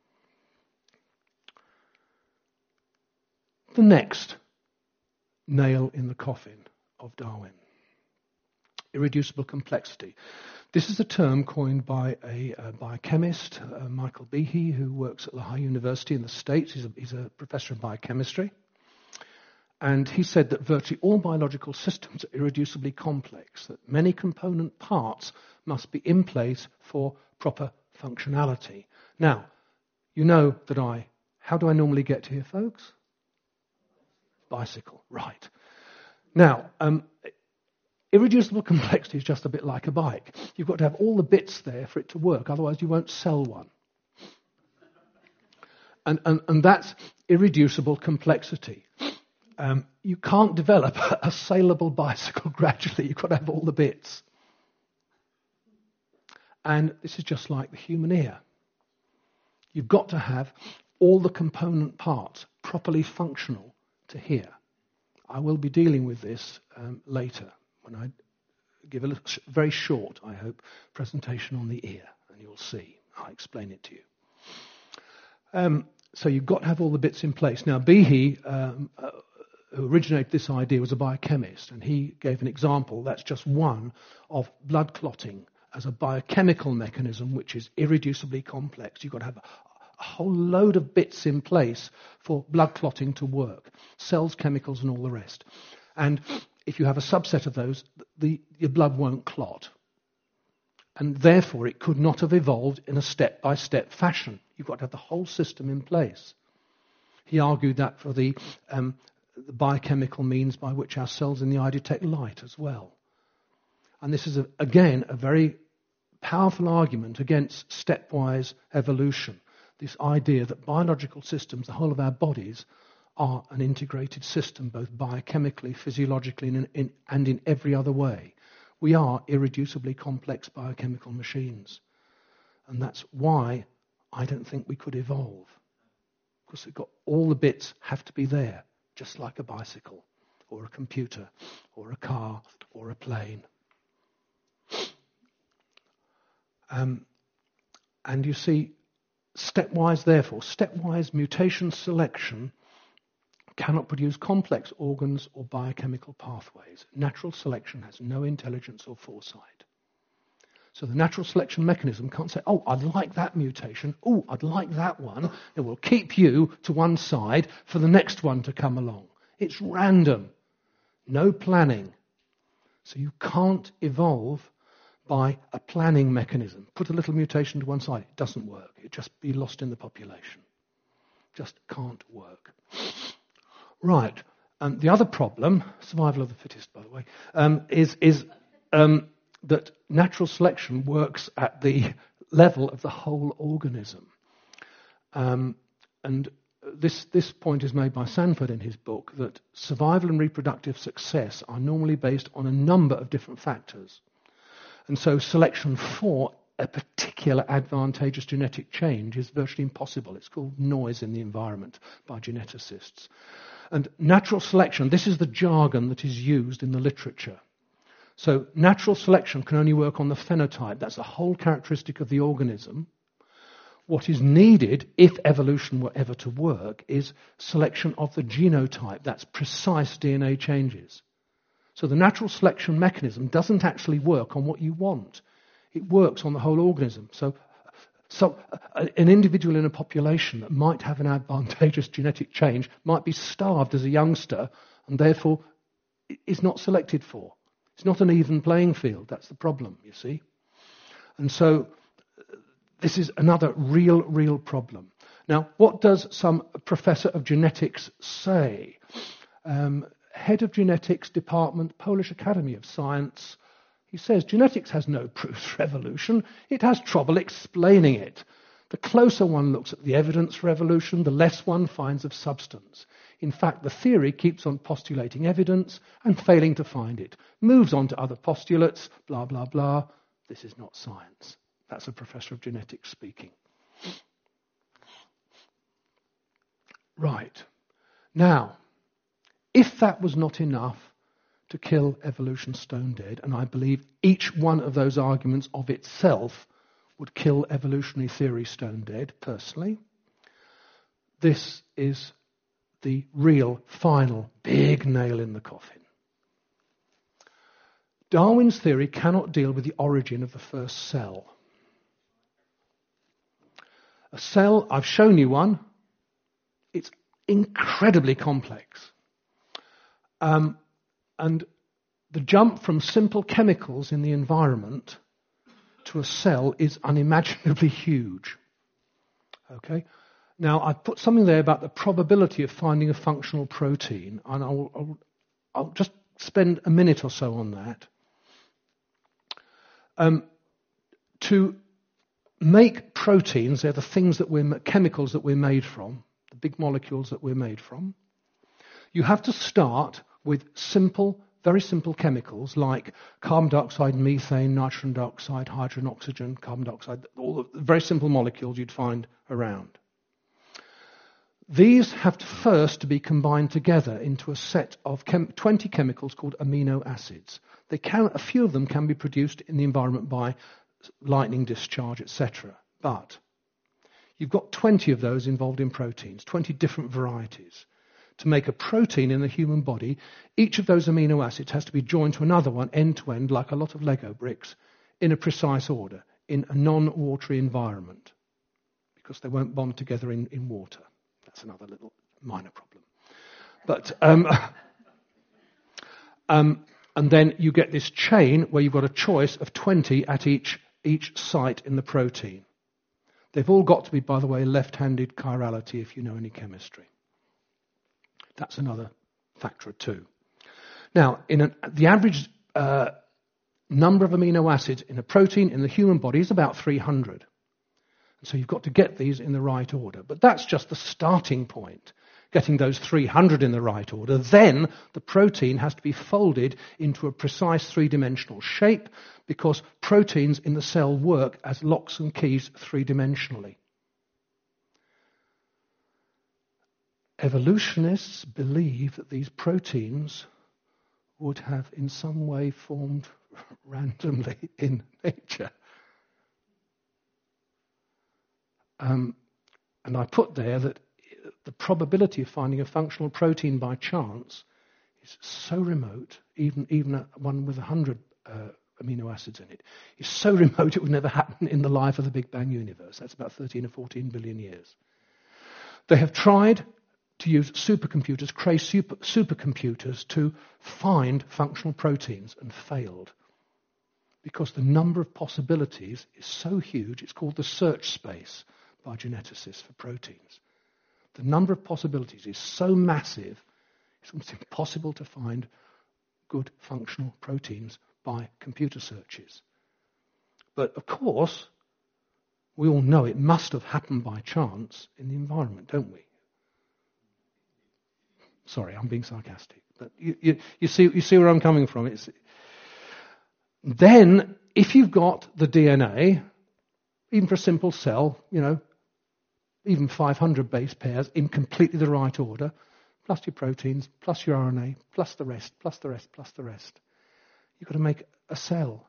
The next nail in the coffin of Darwin. Irreducible complexity. This is a term coined by a biochemist, Michael Behe, who works at Lehigh University in the States. He's a professor of biochemistry. And he said that virtually all biological systems are irreducibly complex, that many component parts must be in place for proper functionality. Now, you know that how do I normally get here, folks? Bicycle, right. Now, irreducible complexity is just a bit like a bike. You've got to have all the bits there for it to work, otherwise you won't sell one. And that's irreducible complexity. You can't develop a saleable bicycle gradually. You've got to have all the bits. And this is just like the human ear. You've got to have all the component parts properly functional to hear. I will be dealing with this later when I give a very short, I hope, presentation on the ear, and you'll see. I'll explain it to you. So you've got to have all the bits in place. Now, Behe, who originated this idea, was a biochemist, and he gave an example. That's just one of blood clotting as a biochemical mechanism which is irreducibly complex. You've got to have a whole load of bits in place for blood clotting to work. Cells, chemicals, and all the rest. And if you have a subset of those, your blood won't clot. And therefore, it could not have evolved in a step-by-step fashion. You've got to have the whole system in place. He argued that for the biochemical means by which our cells in the eye detect light as well. And this is, again, a very powerful argument against stepwise evolution. This idea that biological systems, the whole of our bodies, are an integrated system, both biochemically, physiologically, and in every other way. We are irreducibly complex biochemical machines. And that's why I don't think we could evolve. Because we've got all the bits have to be there, just like a bicycle, or a computer, or a car, or a plane. And you see, stepwise mutation selection cannot produce complex organs or biochemical pathways. Natural selection has no intelligence or foresight. So the natural selection mechanism can't say, oh, I'd like that mutation, oh, I'd like that one. It will keep you to one side for the next one to come along. It's random. No planning. So you can't evolve by a planning mechanism. Put a little mutation to one side. It doesn't work. It'd just be lost in the population. Just can't work. Right. The other problem, survival of the fittest, by the way, is that natural selection works at the level of the whole organism. And this point is made by Sanford in his book, that survival and reproductive success are normally based on a number of different factors. And so selection for a particular advantageous genetic change is virtually impossible. It's called noise in the environment by geneticists. And natural selection, this is the jargon that is used in the literature. So natural selection can only work on the phenotype. That's the whole characteristic of the organism. What is needed, if evolution were ever to work, is selection of the genotype. That's precise DNA changes. So the natural selection mechanism doesn't actually work on what you want. It works on the whole organism. So an individual in a population that might have an advantageous genetic change might be starved as a youngster and therefore is not selected for. It's not an even playing field. That's the problem, you see. And so this is another real problem. Now, what does some professor of genetics say? Head of genetics department, Polish Academy of Science. He says, genetics has no proofs for evolution. It has trouble explaining it. The closer one looks at the evidence for evolution, the less one finds of substance. In fact, the theory keeps on postulating evidence and failing to find it. Moves on to other postulates, blah, blah, blah. This is not science. That's a professor of genetics speaking. Right. Now, if that was not enough to kill evolution stone dead, and I believe each one of those arguments of itself would kill evolutionary theory stone dead, personally, this is the real, final, big nail in the coffin. Darwin's theory cannot deal with the origin of the first cell. A cell, I've shown you one, it's incredibly complex. And the jump from simple chemicals in the environment to a cell is unimaginably huge. Okay? Now, I've put something there about the probability of finding a functional protein, and I'll just spend a minute or so on that. To make proteins, they're the things that chemicals that we're made from, the big molecules that we're made from. You have to start with simple very simple chemicals like carbon dioxide, methane, nitrogen dioxide, hydrogen, oxygen, carbon dioxide, all the very simple molecules you'd find around. These have to first be combined together into a set of 20 chemicals called amino acids. A few of them can be produced in the environment by lightning discharge, etc. But you've got 20 of those involved in proteins, 20 different varieties. To make a protein in the human body, each of those amino acids has to be joined to another one end to end, like a lot of Lego bricks, in a precise order, in a non-watery environment, because they won't bond together in water. That's another little minor problem. But and then you get this chain where you've got a choice of 20 at each site in the protein. They've all got to be, by the way, left-handed chirality if you know any chemistry. That's another factor of 2. Now, the average number of amino acids in a protein in the human body is about 300. So you've got to get these in the right order. But that's just the starting point, getting those 300 in the right order. Then the protein has to be folded into a precise three-dimensional shape, because proteins in the cell work as locks and keys three-dimensionally. Evolutionists believe that these proteins would have in some way formed randomly in nature. And I put there that the probability of finding a functional protein by chance is so remote, even one with 100 amino acids in it, is so remote it would never happen in the life of the Big Bang universe. That's about 13 or 14 billion years. They have tried to use supercomputers, Cray supercomputers, to find functional proteins and failed, because the number of possibilities is so huge. It's called the search space by geneticists for proteins. The number of possibilities is so massive, it's almost impossible to find good functional proteins by computer searches. But of course, we all know it must have happened by chance in the environment, don't we? Sorry, I'm being sarcastic, but you see where I'm coming from. Then, if you've got the DNA, even for a simple cell, even 500 base pairs in completely the right order, plus your proteins, plus your RNA, plus the rest, plus the rest, plus the rest, you've got to make a cell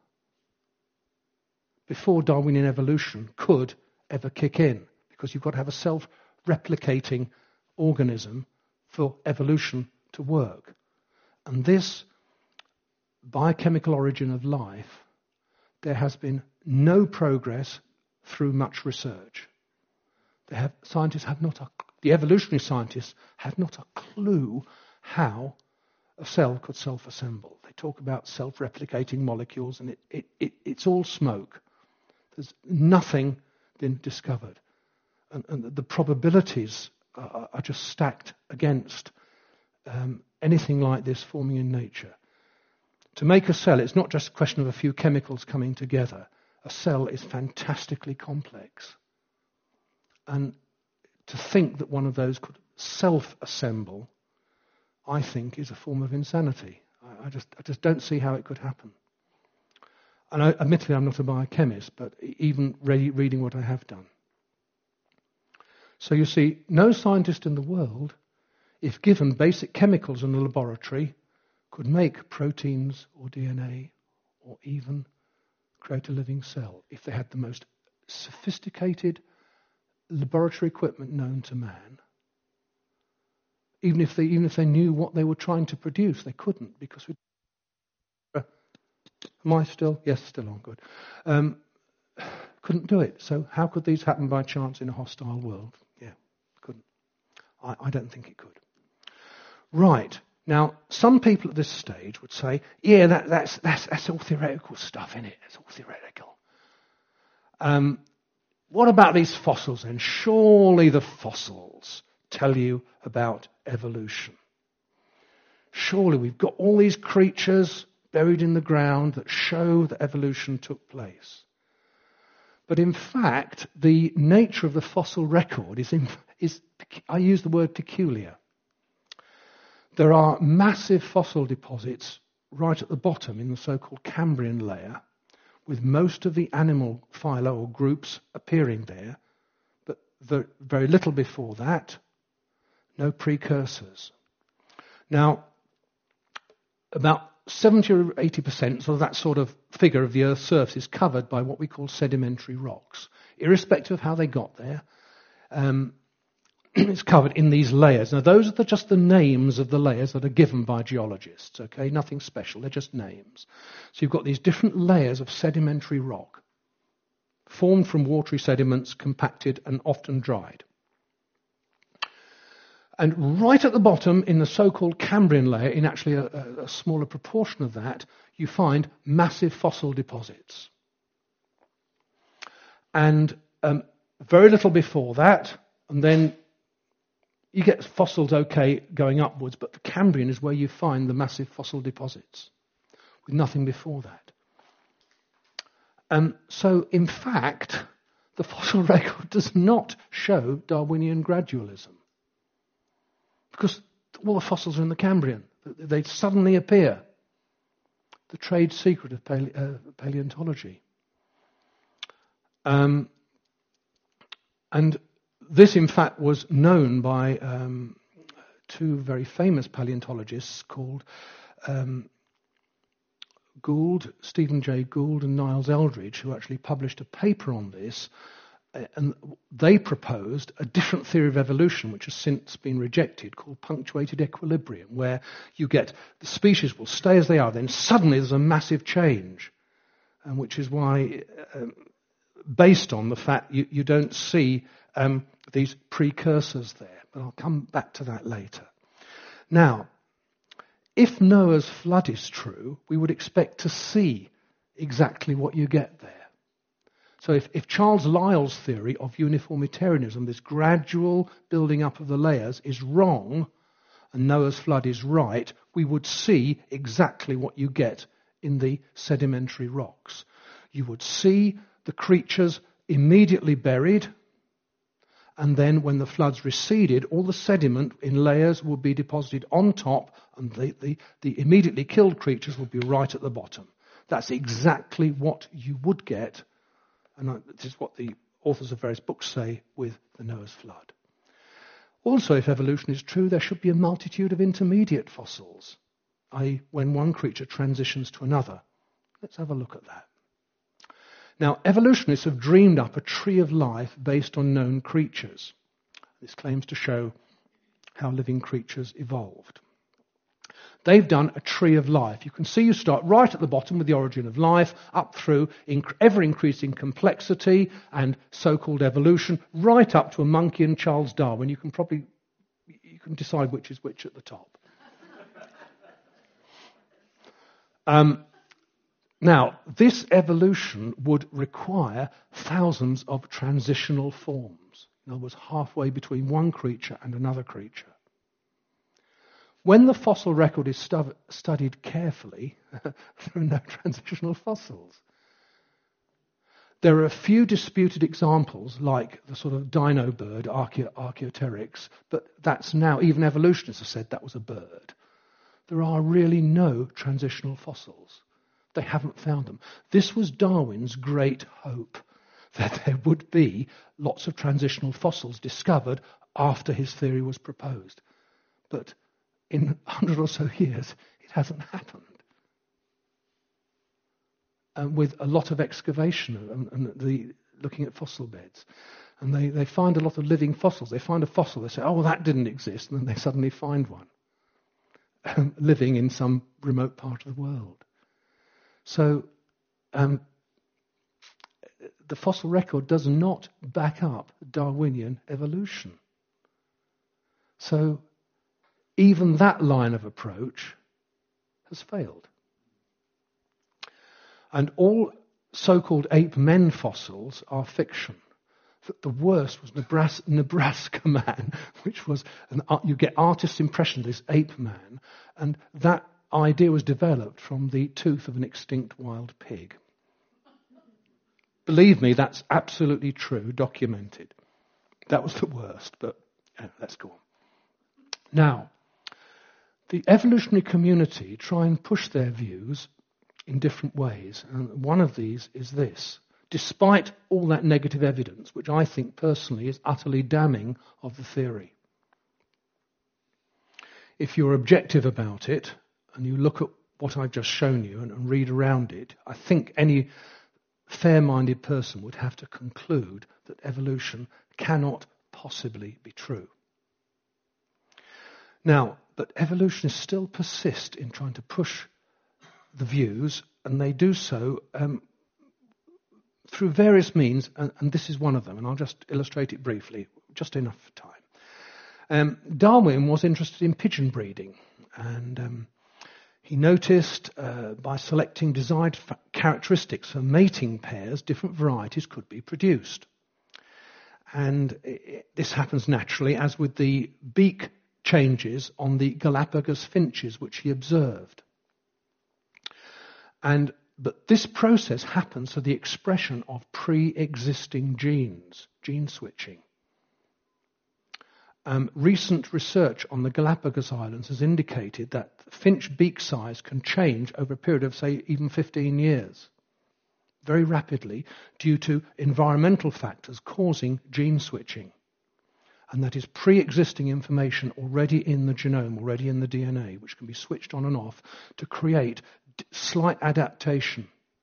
before Darwinian evolution could ever kick in, because you've got to have a self-replicating organism for evolution to work. And this biochemical origin of life, there has been no progress through much research. The evolutionary scientists have not a clue how a cell could self-assemble. They talk about self-replicating molecules, and it's all smoke. There's nothing been discovered. And the probabilities are just stacked against anything like this forming in nature. To make a cell, it's not just a question of a few chemicals coming together. A cell is fantastically complex. And to think that one of those could self-assemble, I think, is a form of insanity. I just don't see how it could happen. And admittedly, I'm not a biochemist, but even reading what I have done. So you see, no scientist in the world, if given basic chemicals in a laboratory, could make proteins or DNA or even create a living cell if they had the most sophisticated laboratory equipment known to man. Even if they knew what they were trying to produce, they couldn't, because am I still? Yes, still on, good. Couldn't do it. So how could these happen by chance in a hostile world? Yeah, couldn't. I don't think it could. Right. Now, some people at this stage would say, yeah, that's all theoretical stuff, isn't it? It's all theoretical. What about these fossils then? Surely the fossils tell you about evolution. Surely we've got all these creatures buried in the ground that show that evolution took place. But in fact, the nature of the fossil record is I use the word peculiar. There are massive fossil deposits right at the bottom in the so-called Cambrian layer, with most of the animal phyla or groups appearing there, but very little before that, no precursors. Now, about 70 or 80%, so that sort of figure of the Earth's surface is covered by what we call sedimentary rocks. Irrespective of how they got there, it's covered in these layers. Now, those are just the names of the layers that are given by geologists, okay? Nothing special, they're just names. So you've got these different layers of sedimentary rock, formed from watery sediments, compacted and often dried. And right at the bottom, in the so-called Cambrian layer, in actually a smaller proportion of that, you find massive fossil deposits. And very little before that, and then you get fossils okay going upwards, but the Cambrian is where you find the massive fossil deposits, with nothing before that. So, in fact, the fossil record does not show Darwinian gradualism, because all the fossils are in the Cambrian. They suddenly appear. The trade secret of paleontology. And this, in fact, was known by two very famous paleontologists called Gould, Stephen Jay Gould and Niles Eldridge, who actually published a paper on this. And they proposed a different theory of evolution, which has since been rejected, called punctuated equilibrium, where you get the species will stay as they are, then suddenly there's a massive change, and which is why, based on the fact you don't see these precursors there. But I'll come back to that later. Now, if Noah's flood is true, we would expect to see exactly what you get there. So if Charles Lyell's theory of uniformitarianism, this gradual building up of the layers, is wrong, and Noah's flood is right, we would see exactly what you get in the sedimentary rocks. You would see the creatures immediately buried, and then when the floods receded, all the sediment in layers would be deposited on top, and the immediately killed creatures would be right at the bottom. That's exactly what you would get. And this is what the authors of various books say with the Noah's flood. Also, if evolution is true, there should be a multitude of intermediate fossils, i.e. when one creature transitions to another. Let's have a look at that. Now, evolutionists have dreamed up a tree of life based on known creatures. This claims to show how living creatures evolved. They've done a tree of life. You can see you start right at the bottom with the origin of life, up through ever-increasing complexity and so-called evolution, right up to a monkey and Charles Darwin. You can decide which is which at the top. Now, this evolution would require thousands of transitional forms. In other words, halfway between one creature and another creature. When the fossil record is studied carefully, there are no transitional fossils. There are a few disputed examples, like the sort of dino bird, Archaeopteryx, but that's now, even evolutionists have said that was a bird. There are really no transitional fossils. They haven't found them. This was Darwin's great hope, that there would be lots of transitional fossils discovered after his theory was proposed. But in 100 or so years, it hasn't happened. And with a lot of excavation and looking at fossil beds. And they find a lot of living fossils. They find a fossil, they say, oh, well, that didn't exist. And then they suddenly find one living in some remote part of the world. So the fossil record does not back up Darwinian evolution. So even that line of approach has failed. And all so-called ape men fossils are fiction. The worst was Nebraska Man, which was, you get artist's impression of this ape man, and that idea was developed from the tooth of an extinct wild pig. Believe me, that's absolutely true, documented. That was the worst, but let's go on. Now, The evolutionary community try and push their views in different ways, and one of these is this. Despite all that negative evidence, which I think personally is utterly damning of the theory. If you're objective about it, and you look at what I've just shown you and read around it, I think any fair-minded person would have to conclude that evolution cannot possibly be true. Now, but evolutionists still persist in trying to push the views, and they do so through various means, and this is one of them, and I'll just illustrate it briefly, just enough time. Darwin was interested in pigeon breeding, and he noticed by selecting desired characteristics for mating pairs, different varieties could be produced. And this happens naturally, as with the beak changes on the Galapagos finches, which he observed. But this process happens through the expression of pre-existing genes, gene switching. Recent research on the Galapagos Islands has indicated that finch beak size can change over a period of, say, even 15 years, very rapidly, due to environmental factors causing gene switching. And that is pre-existing information already in the genome, already in the DNA, which can be switched on and off to create slight adaptation.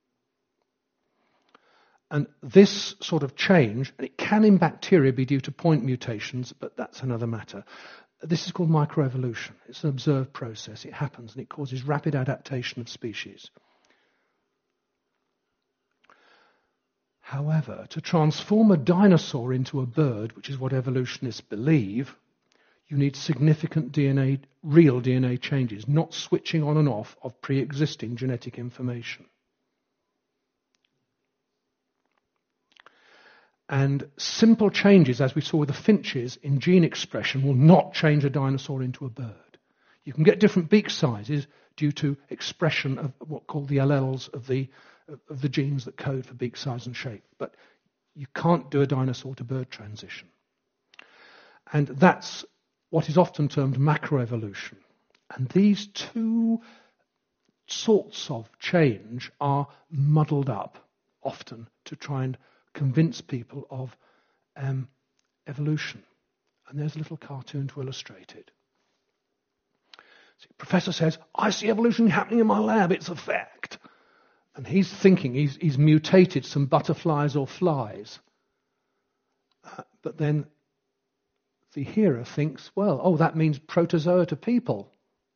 And this sort of change, and it can in bacteria be due to point mutations, but that's another matter. This is called microevolution. It's an observed process. It happens and it causes rapid adaptation of species. However, to transform a dinosaur into a bird, which is what evolutionists believe, you need significant DNA, real DNA changes, not switching on and off of pre-existing genetic information. And simple changes, as we saw with the finches, in gene expression will not change a dinosaur into a bird. You can get different beak sizes due to expression of what called the alleles of the genes that code for beak size and shape. But you can't do a dinosaur to bird transition. And that's what is often termed macroevolution. And these two sorts of change are muddled up often to try and convince people of evolution. And there's a little cartoon to illustrate it. See, Professor says, I see evolution happening in my lab, it's a fact. And he's thinking he's mutated some butterflies or flies. But then the hearer thinks, well, that means protozoa to people.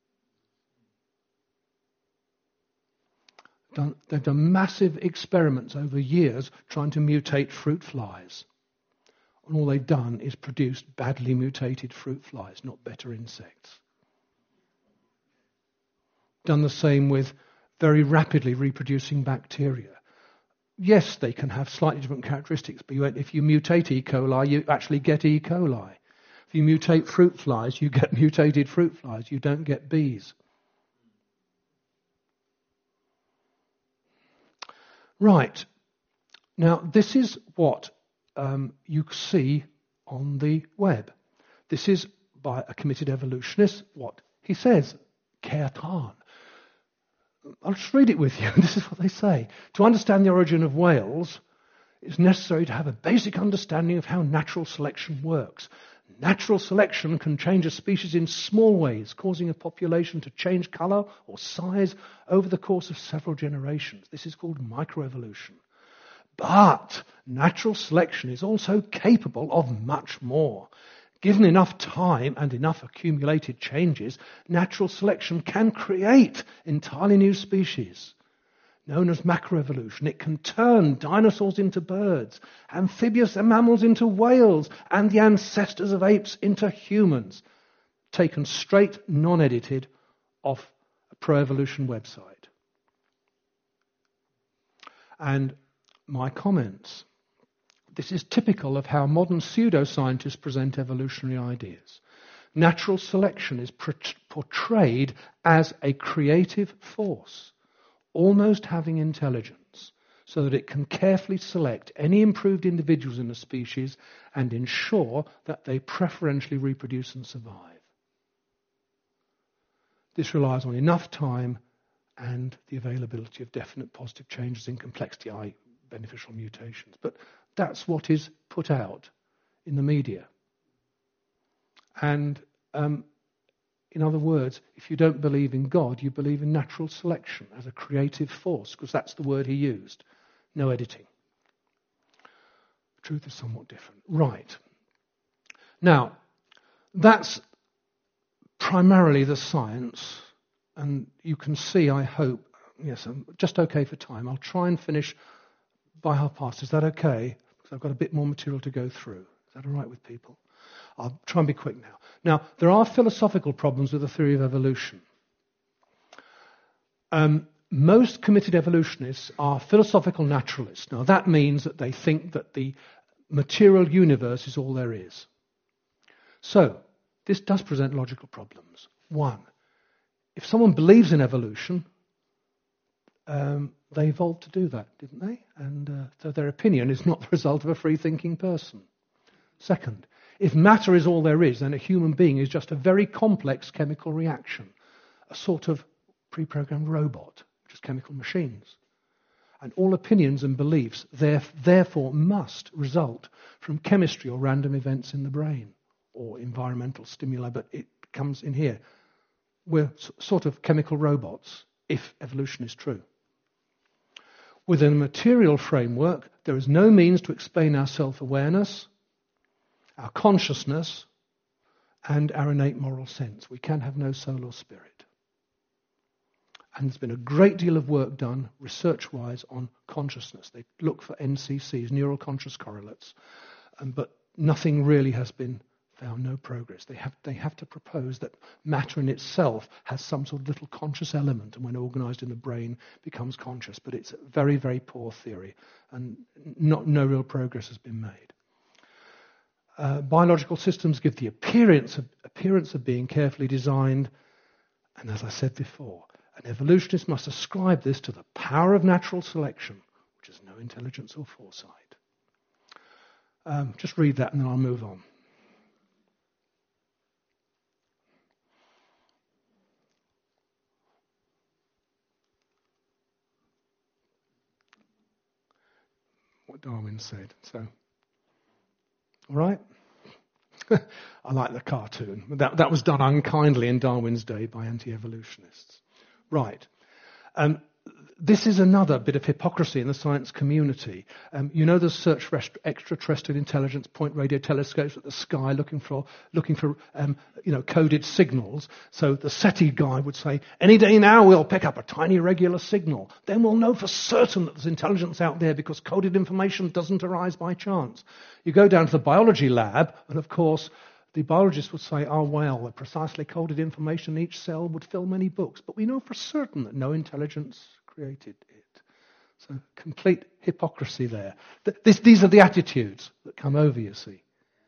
They've done massive experiments over years trying to mutate fruit flies. And all they've done is produced badly mutated fruit flies, not better insects. Done the same with very rapidly reproducing bacteria. Yes, they can have slightly different characteristics, but if you mutate E. coli, you actually get E. coli. If you mutate fruit flies, you get mutated fruit flies. You don't get bees. Right. Now, this is what you see on the web. This is by a committed evolutionist, what he says, Keatan. I'll just read it with you. This is what they say. To understand the origin of whales, it's necessary to have a basic understanding of how natural selection works. Natural selection can change a species in small ways, causing a population to change colour or size over the course of several generations. This is called microevolution. But natural selection is also capable of much more. Given enough time and enough accumulated changes, natural selection can create entirely new species. Known as macroevolution, it can turn dinosaurs into birds, amphibious mammals into whales, and the ancestors of apes into humans, taken straight, non-edited, off a Pro-Evolution website. And my comments. This is typical of how modern pseudoscientists present evolutionary ideas. Natural selection is portrayed as a creative force, almost having intelligence, so that it can carefully select any improved individuals in a species and ensure that they preferentially reproduce and survive. This relies on enough time and the availability of definite positive changes in complexity, i.e. beneficial mutations. But that's what is put out in the media. And in other words, if you don't believe in God, you believe in natural selection as a creative force, because that's the word he used. No editing. The truth is somewhat different. Right. Now, that's primarily the science, and you can see, I hope, yes, I'm just okay for time. I'll try and finish by past. Is that okay? Because I've got a bit more material to go through. Is that all right with people? I'll try and be quick now. Now, there are philosophical problems with the theory of evolution. Most committed evolutionists are philosophical naturalists. Now, that means that they think that the material universe is all there is. So, this does present logical problems. One, if someone believes in evolution, they evolved to do that, didn't they? And so their opinion is not the result of a free-thinking person. Second, if matter is all there is, then a human being is just a very complex chemical reaction, a sort of pre-programmed robot, just chemical machines. And all opinions and beliefs therefore must result from chemistry or random events in the brain or environmental stimuli, but it comes in here. We're sort of chemical robots, if evolution is true. Within a material framework, there is no means to explain our self-awareness, our consciousness, and our innate moral sense. We can have no soul or spirit. And there's been a great deal of work done, research-wise, on consciousness. They look for NCCs, neural conscious correlates, but nothing really has been found, no progress. They have to propose that matter in itself has some sort of little conscious element, and when organised in the brain, becomes conscious. But it's a very, very poor theory, and no real progress has been made. Biological systems give the appearance of being carefully designed, and as I said before, an evolutionist must ascribe this to the power of natural selection, which has no intelligence or foresight. Just read that and then I'll move on. What Darwin said. So, all right? I like the cartoon. That was done unkindly in Darwin's day by anti-evolutionists. Right. This is another bit of hypocrisy in the science community. You know the search for extraterrestrial intelligence, point radio telescopes at the sky looking for coded signals. So the SETI guy would say, any day now we'll pick up a tiny irregular signal. Then we'll know for certain that there's intelligence out there because coded information doesn't arise by chance. You go down to the biology lab, and of course, the biologist would say, oh, well, the precisely coded information in each cell would fill many books. But we know for certain that no intelligence created it. So complete hypocrisy there. These are the attitudes that come over, you see.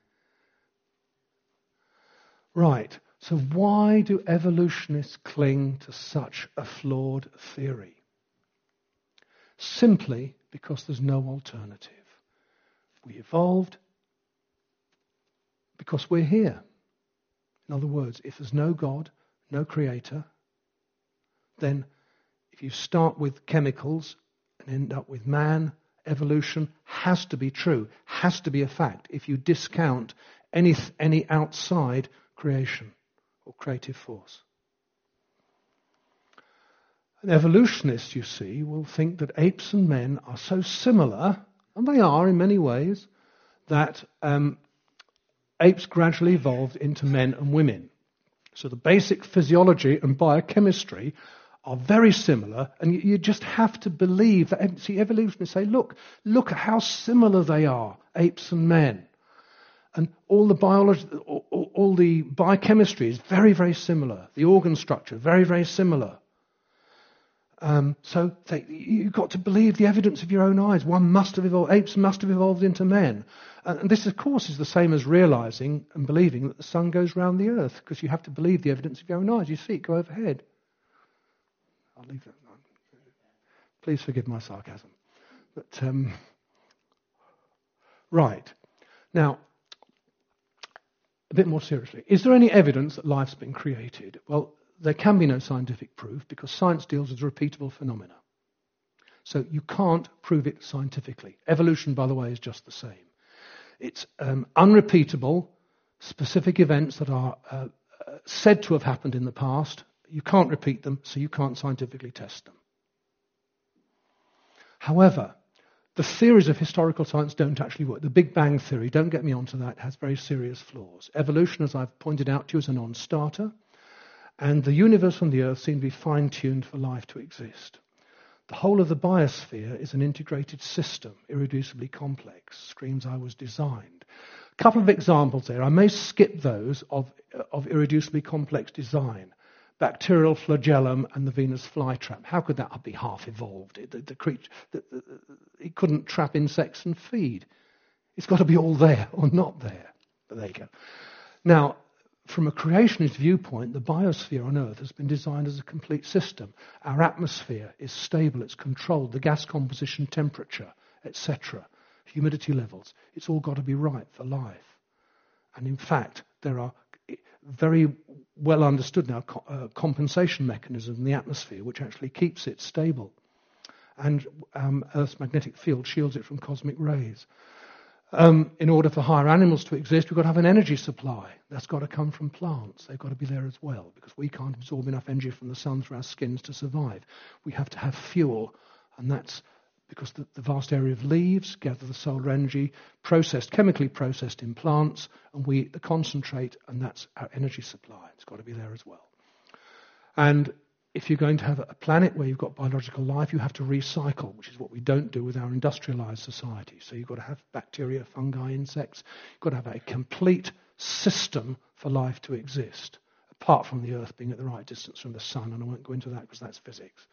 Right. So why do evolutionists cling to such a flawed theory? Simply because there's no alternative. We evolved because we're here. In other words, if there's no God, no creator, then if you start with chemicals and end up with man, evolution has to be true, has to be a fact if you discount any outside creation or creative force. An evolutionist, you see, will think that apes and men are so similar, and they are in many ways, that apes gradually evolved into men and women. So the basic physiology and biochemistry are very similar, and you just have to believe that. See, evolutionists say, look at how similar they are, apes and men. And all the biology, all the biochemistry is very, very similar. The organ structure, very, very similar. So you've got to believe the evidence of your own eyes. One must have evolved, apes must have evolved into men. And this, of course, is the same as realizing and believing that the sun goes round the earth, because you have to believe the evidence of your own eyes. You see it go overhead. I'll leave that. Please forgive my sarcasm. But, right. Now, a bit more seriously. Is there any evidence that life's been created? Well, there can be no scientific proof because science deals with repeatable phenomena. So you can't prove it scientifically. Evolution, by the way, is just the same. It's unrepeatable, specific events that are said to have happened in the past. You can't repeat them, so you can't scientifically test them. However, the theories of historical science don't actually work. The Big Bang theory, don't get me onto that, has very serious flaws. Evolution, as I've pointed out to you, is a non-starter. And the universe and the Earth seem to be fine-tuned for life to exist. The whole of the biosphere is an integrated system, irreducibly complex. Screams I was designed. A couple of examples there. I may skip those of irreducibly complex design. Bacterial flagellum and the Venus flytrap. How could that be half evolved? It couldn't trap insects and feed. It's got to be all there or not there. But there you go. Now, from a creationist viewpoint, the biosphere on Earth has been designed as a complete system. Our atmosphere is stable, it's controlled, the gas composition, temperature, etc., humidity levels. It's all got to be right for life. And in fact, there are very well understood now compensation mechanisms in the atmosphere which actually keeps it stable. And Earth's magnetic field shields it from cosmic rays. In order for higher animals to exist, we've got to have an energy supply. That's got to come from plants. They've got to be there as well, because we can't absorb enough energy from the sun through our skins to survive. We have to have fuel, and that's because the vast area of leaves gather the solar energy, chemically processed in plants, and we concentrate, and that's our energy supply. It's got to be there as well. And if you're going to have a planet where you've got biological life, you have to recycle, which is what we don't do with our industrialized society. So you've got to have bacteria, fungi, insects. You've got to have a complete system for life to exist, apart from the Earth being at the right distance from the sun, and I won't go into that because that's physics.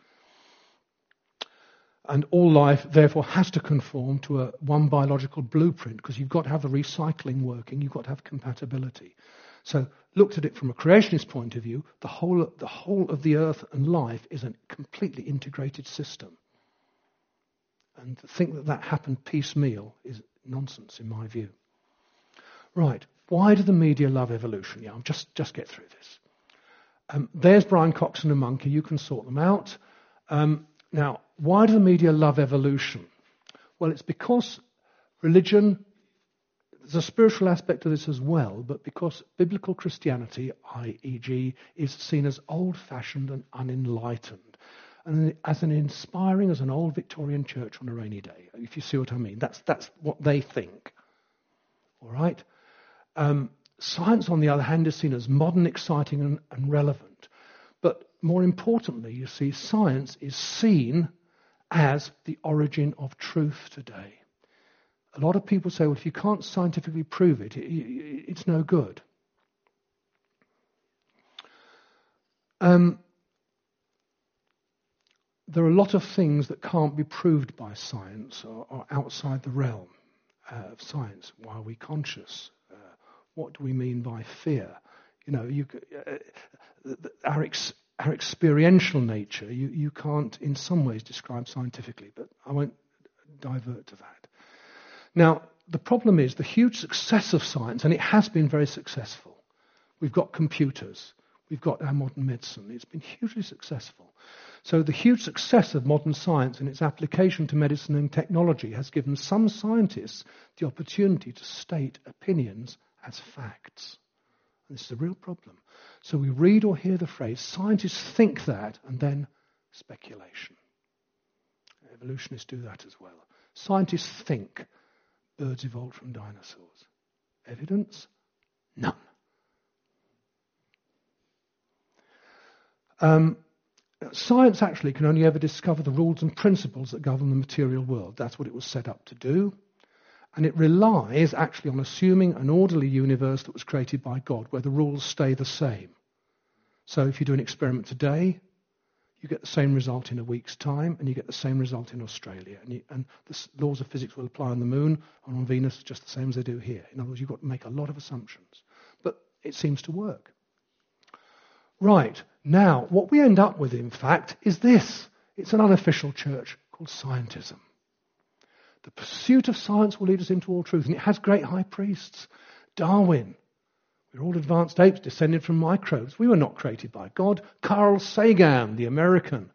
And all life, therefore, has to conform to one biological blueprint, because you've got to have the recycling working, you've got to have compatibility. So, looked at it from a creationist point of view, the whole of the Earth and life is a completely integrated system. And to think that happened piecemeal is nonsense, in my view. Right, why do the media love evolution? Yeah, I'll just get through this. There's Brian Cox and a monkey, you can sort them out. Now, why do the media love evolution? Well, it's because religion, there's a spiritual aspect to this as well, but because biblical Christianity, i.e., is seen as old-fashioned and unenlightened, and as an inspiring as an old Victorian church on a rainy day, if you see what I mean. That's what they think. All right? Science, on the other hand, is seen as modern, exciting, and relevant. But more importantly, you see, science is seen as the origin of truth today. A lot of people say, well, if you can't scientifically prove it, it's no good. There are a lot of things that can't be proved by science or outside the realm of science. Why are we conscious? What do we mean by fear? You know, our experiential nature, you can't in some ways describe scientifically, but I won't divert to that. Now, the problem is the huge success of science, and it has been very successful. We've got computers, we've got our modern medicine, it's been hugely successful. So the huge success of modern science and its application to medicine and technology has given some scientists the opportunity to state opinions as facts. And this is a real problem. So we read or hear the phrase, scientists think that, and then speculation. Evolutionists do that as well. Scientists think birds evolved from dinosaurs. Evidence? None. Science actually can only ever discover the rules and principles that govern the material world. That's what it was set up to do. And it relies actually on assuming an orderly universe that was created by God, where the rules stay the same. So if you do an experiment today, you get the same result in a week's time, and you get the same result in Australia. And the laws of physics will apply on the moon and on Venus just the same as they do here. In other words, you've got to make a lot of assumptions. But it seems to work. Right, now, what we end up with, in fact, is this. It's an unofficial church called scientism. The pursuit of science will lead us into all truth, and it has great high priests. Darwin We're all advanced apes descended from microbes. We were not created by God. Carl Sagan, the American,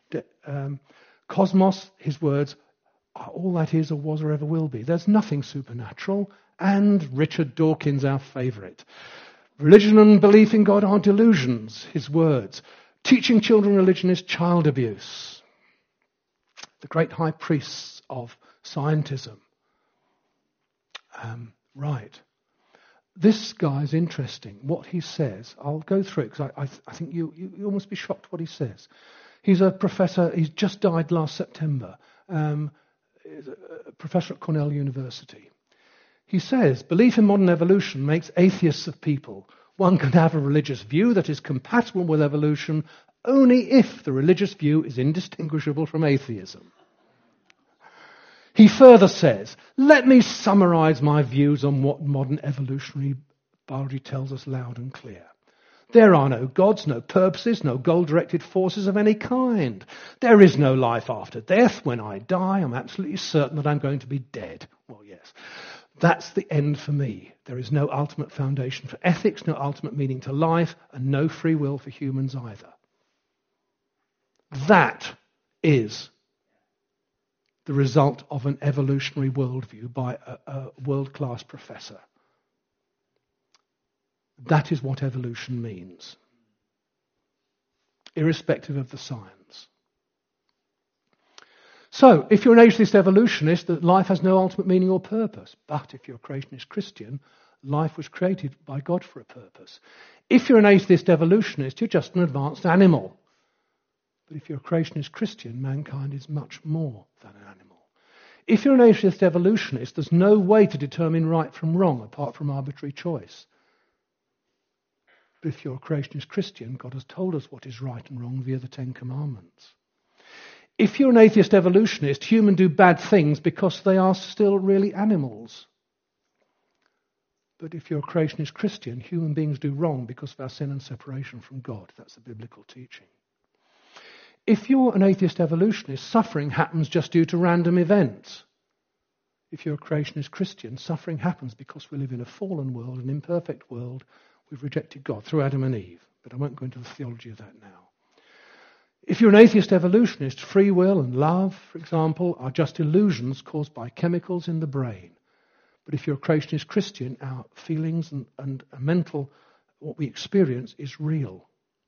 cosmos, his words, are all that is or was or ever will be. There's nothing supernatural. And Richard Dawkins, our favourite. Religion and belief in God are delusions, his words. Teaching children religion is child abuse. The great high priests of scientism. Right. This guy is interesting. What he says, I'll go through it because I think you almost be shocked what he says. He's a professor, he's just died last September, a professor at Cornell University. He says, belief in modern evolution makes atheists of people. One can have a religious view that is compatible with evolution only if the religious view is indistinguishable from atheism. He further says, let me summarize my views on what modern evolutionary biology tells us loud and clear. There are no gods, no purposes, no goal-directed forces of any kind. There is no life after death. When I die, I'm absolutely certain that I'm going to be dead. Well, yes. That's the end for me. There is no ultimate foundation for ethics, no ultimate meaning to life, and no free will for humans either. That is the result of an evolutionary worldview by a world-class professor. That is what evolution means, irrespective of the science. So, if you're an atheist evolutionist, that life has no ultimate meaning or purpose. But if you're a creationist Christian, life was created by God for a purpose. If you're an atheist evolutionist, you're just an advanced animal. But if you're a creationist Christian, mankind is much more than an animal. If you're an atheist evolutionist, there's no way to determine right from wrong apart from arbitrary choice. But if you're a creationist Christian, God has told us what is right and wrong via the Ten Commandments. If you're an atheist evolutionist, humans do bad things because they are still really animals. But if you're a creationist Christian, human beings do wrong because of our sin and separation from God. That's the biblical teaching. If you're an atheist evolutionist, suffering happens just due to random events. If you're a creationist Christian, suffering happens because we live in a fallen world, an imperfect world. We've rejected God through Adam and Eve. But I won't go into the theology of that now. If you're an atheist evolutionist, free will and love, for example, are just illusions caused by chemicals in the brain. But if you're a creationist Christian, our feelings and mental, what we experience is real.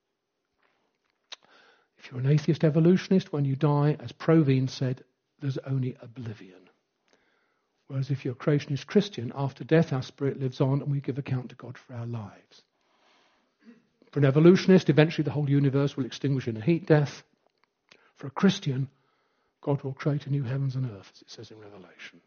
If you're an atheist evolutionist, when you die, as Provine said, there's only oblivion. Whereas if you're a creationist Christian, after death our spirit lives on and we give account to God for our lives. For an evolutionist, eventually the whole universe will extinguish in a heat death. For a Christian, God will create a new heavens and earth, as it says in Revelation.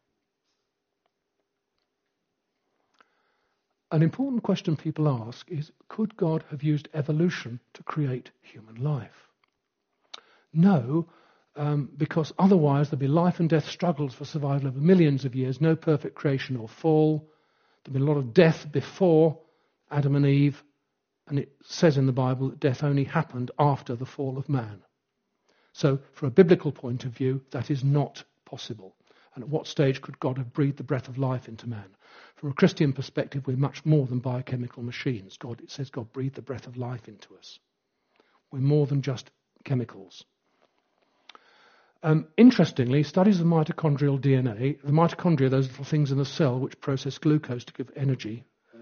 An important question people ask is, could God have used evolution to create human life? No, because otherwise there'd be life and death struggles for survival over millions of years, no perfect creation or fall. There'd be a lot of death before Adam and Eve, and it says in the Bible that death only happened after the fall of man. So from a biblical point of view, that is not possible. And at what stage could God have breathed the breath of life into man? From a Christian perspective, we're much more than biochemical machines. It says God breathed the breath of life into us. We're more than just chemicals. Interestingly, studies of mitochondrial DNA, the mitochondria, those little things in the cell which process glucose to give energy,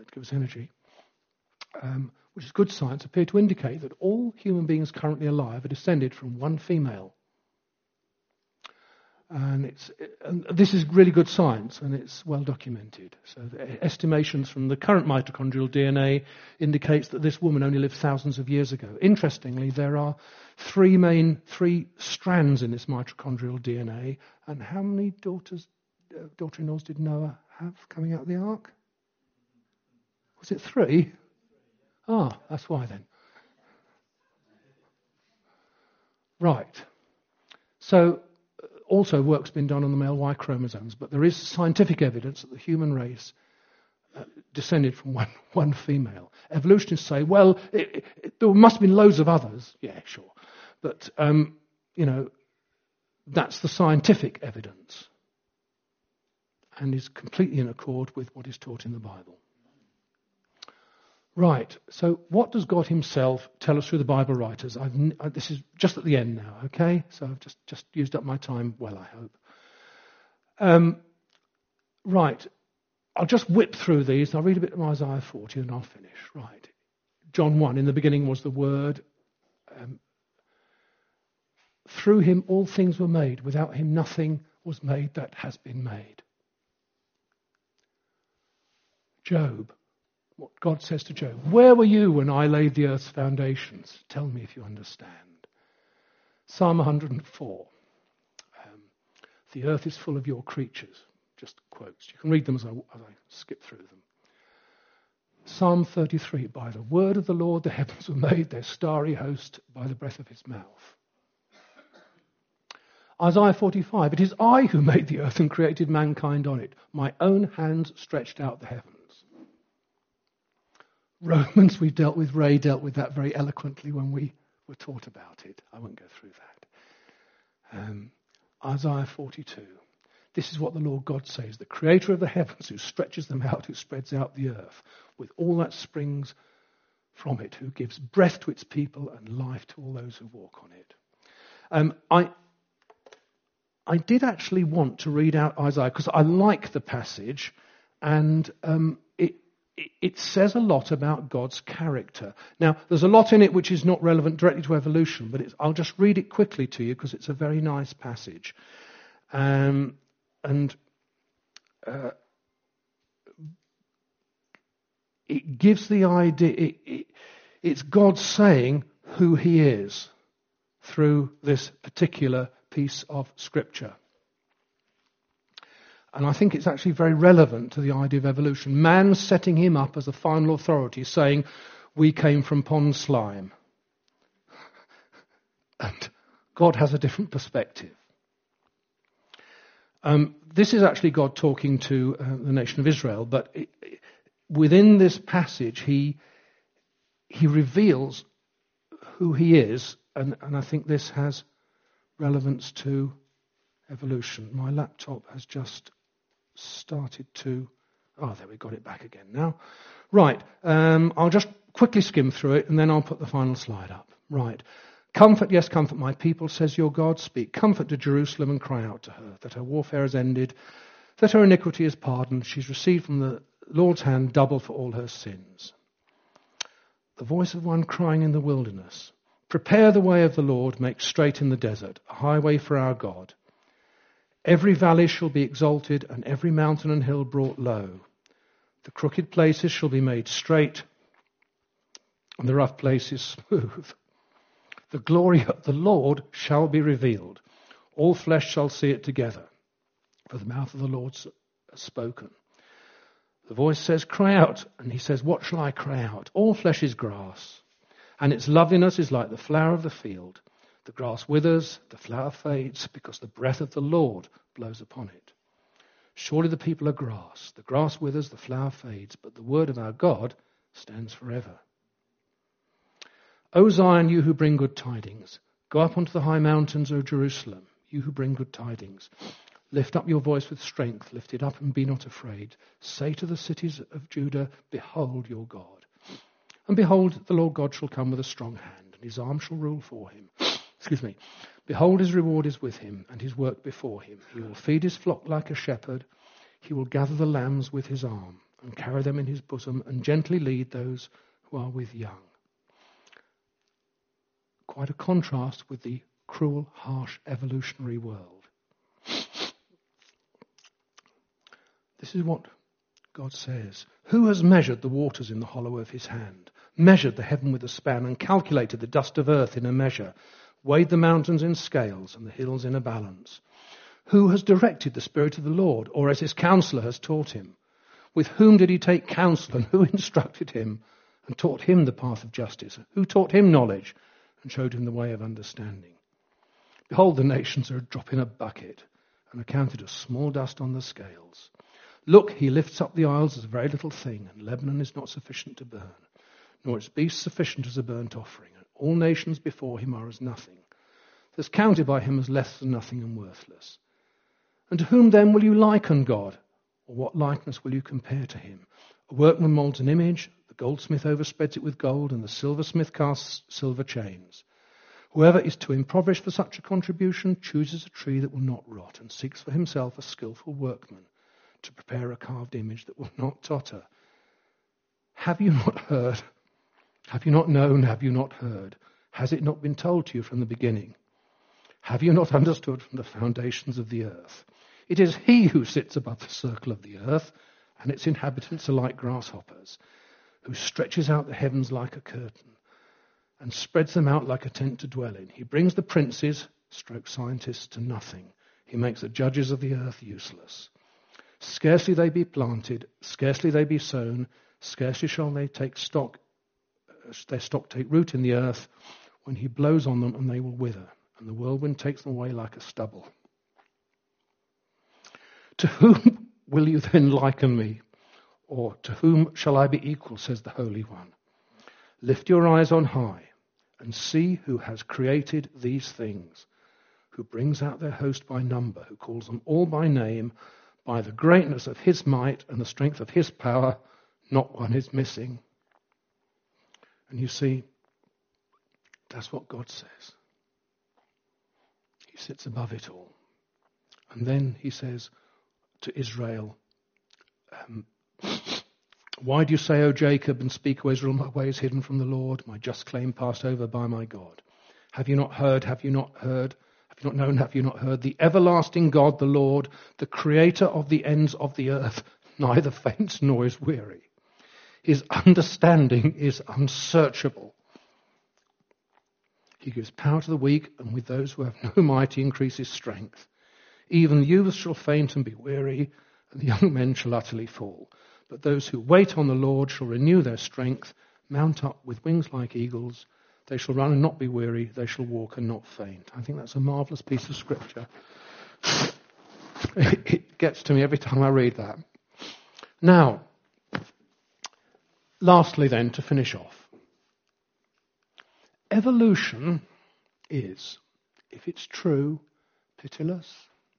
which is good science, appear to indicate that all human beings currently alive are descended from one female. And this is really good science, and it's well documented. So the estimations from the current mitochondrial DNA indicates that this woman only lived thousands of years ago. Interestingly, there are three strands in this mitochondrial DNA. And how many daughter-in-laws did Noah have coming out of the ark? Was it 3? Ah, that's why then. Right. So also work's been done on the male Y chromosomes, but there is scientific evidence that the human race descended from one female. Evolutionists say, well, there must have been loads of others. Yeah, sure. But, that's the scientific evidence and is completely in accord with what is taught in the Bible. Right, so what does God himself tell us through the Bible writers? This is just at the end now, okay? So I've just used up my time well, I hope. Right, I'll just whip through these. I'll read a bit from Isaiah 40 and I'll finish. Right, John 1, in the beginning was the Word. Through him all things were made. Without him nothing was made that has been made. Job. What God says to Job, where were you when I laid the earth's foundations? Tell me if you understand. Psalm 104. The earth is full of your creatures. Just quotes. You can read them as I skip through them. Psalm 33. By the word of the Lord the heavens were made, their starry host by the breath of his mouth. Isaiah 45. It is I who made the earth and created mankind on it. My own hands stretched out the heavens. Romans, Ray dealt with that very eloquently when we were taught about it. I won't go through that. Isaiah 42. This is what the Lord God says, the creator of the heavens, who stretches them out, who spreads out the earth, with all that springs from it, who gives breath to its people and life to all those who walk on it. I did actually want to read out Isaiah because I like the passage, and it says a lot about God's character. Now, there's a lot in it which is not relevant directly to evolution, but I'll just read it quickly to you because it's a very nice passage. It gives the idea, it's God saying who he is through this particular piece of scripture. And I think it's actually very relevant to the idea of evolution. Man setting him up as a final authority, saying, we came from pond slime. And God has a different perspective. This is actually God talking to the nation of Israel, but within this passage, he reveals who he is, and I think this has relevance to evolution. My laptop has just started to... there we got it back again now. Right, I'll just quickly skim through it and then I'll put the final slide up. Right. Comfort, yes, comfort my people, says your God. Speak comfort to Jerusalem and cry out to her that her warfare has ended, that her iniquity is pardoned. She's received from the Lord's hand double for all her sins. The voice of one crying in the wilderness. Prepare the way of the Lord, make straight in the desert, a highway for our God. Every valley shall be exalted, and every mountain and hill brought low. The crooked places shall be made straight, and the rough places smooth. The glory of the Lord shall be revealed. All flesh shall see it together, for the mouth of the Lord has spoken. The voice says, cry out, and he says, what shall I cry out? All flesh is grass, and its loveliness is like the flower of the field. The grass withers, the flower fades, because the breath of the Lord blows upon it. Surely the people are grass. The grass withers, the flower fades, but the word of our God stands forever. O Zion, you who bring good tidings, go up onto the high mountains, O Jerusalem, you who bring good tidings. Lift up your voice with strength, lift it up and be not afraid. Say to the cities of Judah, behold your God. And behold, the Lord God shall come with a strong hand, and his arm shall rule for him. Behold, his reward is with him, and his work before him. He will feed his flock like a shepherd. He will gather the lambs with his arm, and carry them in his bosom, and gently lead those who are with young. Quite a contrast with the cruel, harsh, evolutionary world. This is what God says. Who has measured the waters in the hollow of his hand, measured the heaven with a span, and calculated the dust of earth in a measure, weighed the mountains in scales and the hills in a balance? Who has directed the Spirit of the Lord, or as his counselor has taught him? With whom did he take counsel, and who instructed him and taught him the path of justice? Who taught him knowledge and showed him the way of understanding? Behold, the nations are a drop in a bucket and are counted as small dust on the scales. Look, he lifts up the isles as a very little thing, and Lebanon is not sufficient to burn, nor its beasts sufficient as a burnt offering. And all nations before him are as nothing. That's counted by him as less than nothing and worthless. And to whom then will you liken God? Or what likeness will you compare to him? A workman moulds an image, the goldsmith overspreads it with gold, and the silversmith casts silver chains. Whoever is too impoverished for such a contribution chooses a tree that will not rot and seeks for himself a skillful workman to prepare a carved image that will not totter. Have you not heard? Have you not known? Have you not heard? Has it not been told to you from the beginning? Have you not understood from the foundations of the earth? It is he who sits above the circle of the earth, and its inhabitants are like grasshoppers, who stretches out the heavens like a curtain and spreads them out like a tent to dwell in. He brings the princes, stroke scientists, to nothing. He makes the judges of the earth useless. Scarcely they be planted, scarcely they be sown, scarcely shall they take stock, their stock take root in the earth, when he blows on them and they will wither, and the whirlwind takes them away like a stubble. To whom will you then liken me? Or to whom shall I be equal, says the Holy One? Lift your eyes on high and see who has created these things, who brings out their host by number, who calls them all by name, by the greatness of his might and the strength of his power, not one is missing. And you see, that's what God says. He sits above it all. And then he says to Israel, why do you say, O Jacob, and speak, O Israel, my way is hidden from the Lord, my just claim passed over by my God? Have you not heard? Have you not heard? Have you not known? Have you not heard? The everlasting God, the Lord, the creator of the ends of the earth, neither faints nor is weary. His understanding is unsearchable. He gives power to the weak, and with those who have no might he increases strength. Even the youths shall faint and be weary, and the young men shall utterly fall. But those who wait on the Lord shall renew their strength, mount up with wings like eagles. They shall run and not be weary. They shall walk and not faint. I think that's a marvellous piece of scripture. It gets to me every time I read that. Now, lastly then, to finish off. Evolution is, if it's true, pitiless.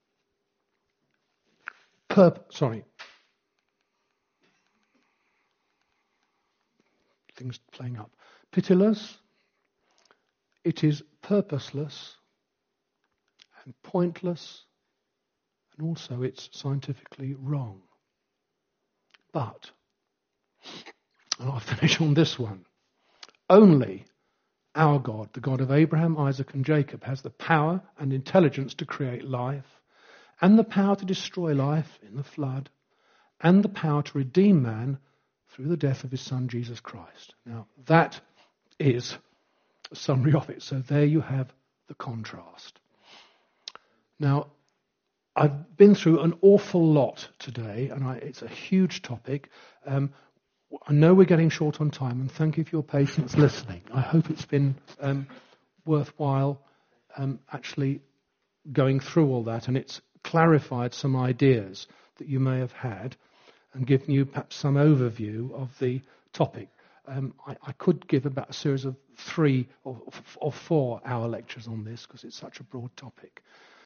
Things playing up. Pitiless. It is purposeless and pointless, and also it's scientifically wrong. But, and I'll finish on this one, only our God, the God of Abraham, Isaac and Jacob, has the power and intelligence to create life, and the power to destroy life in the flood, and the power to redeem man through the death of his son Jesus Christ. Now, that is a summary of it. So there you have the contrast. Now, I've been through an awful lot today, and it's a huge topic. I know we're getting short on time, and thank you for your patience listening. I hope it's been worthwhile actually going through all that, and it's clarified some ideas that you may have had and given you perhaps some overview of the topic. I could give about a series of 3 or 4 hour lectures on this because it's such a broad topic.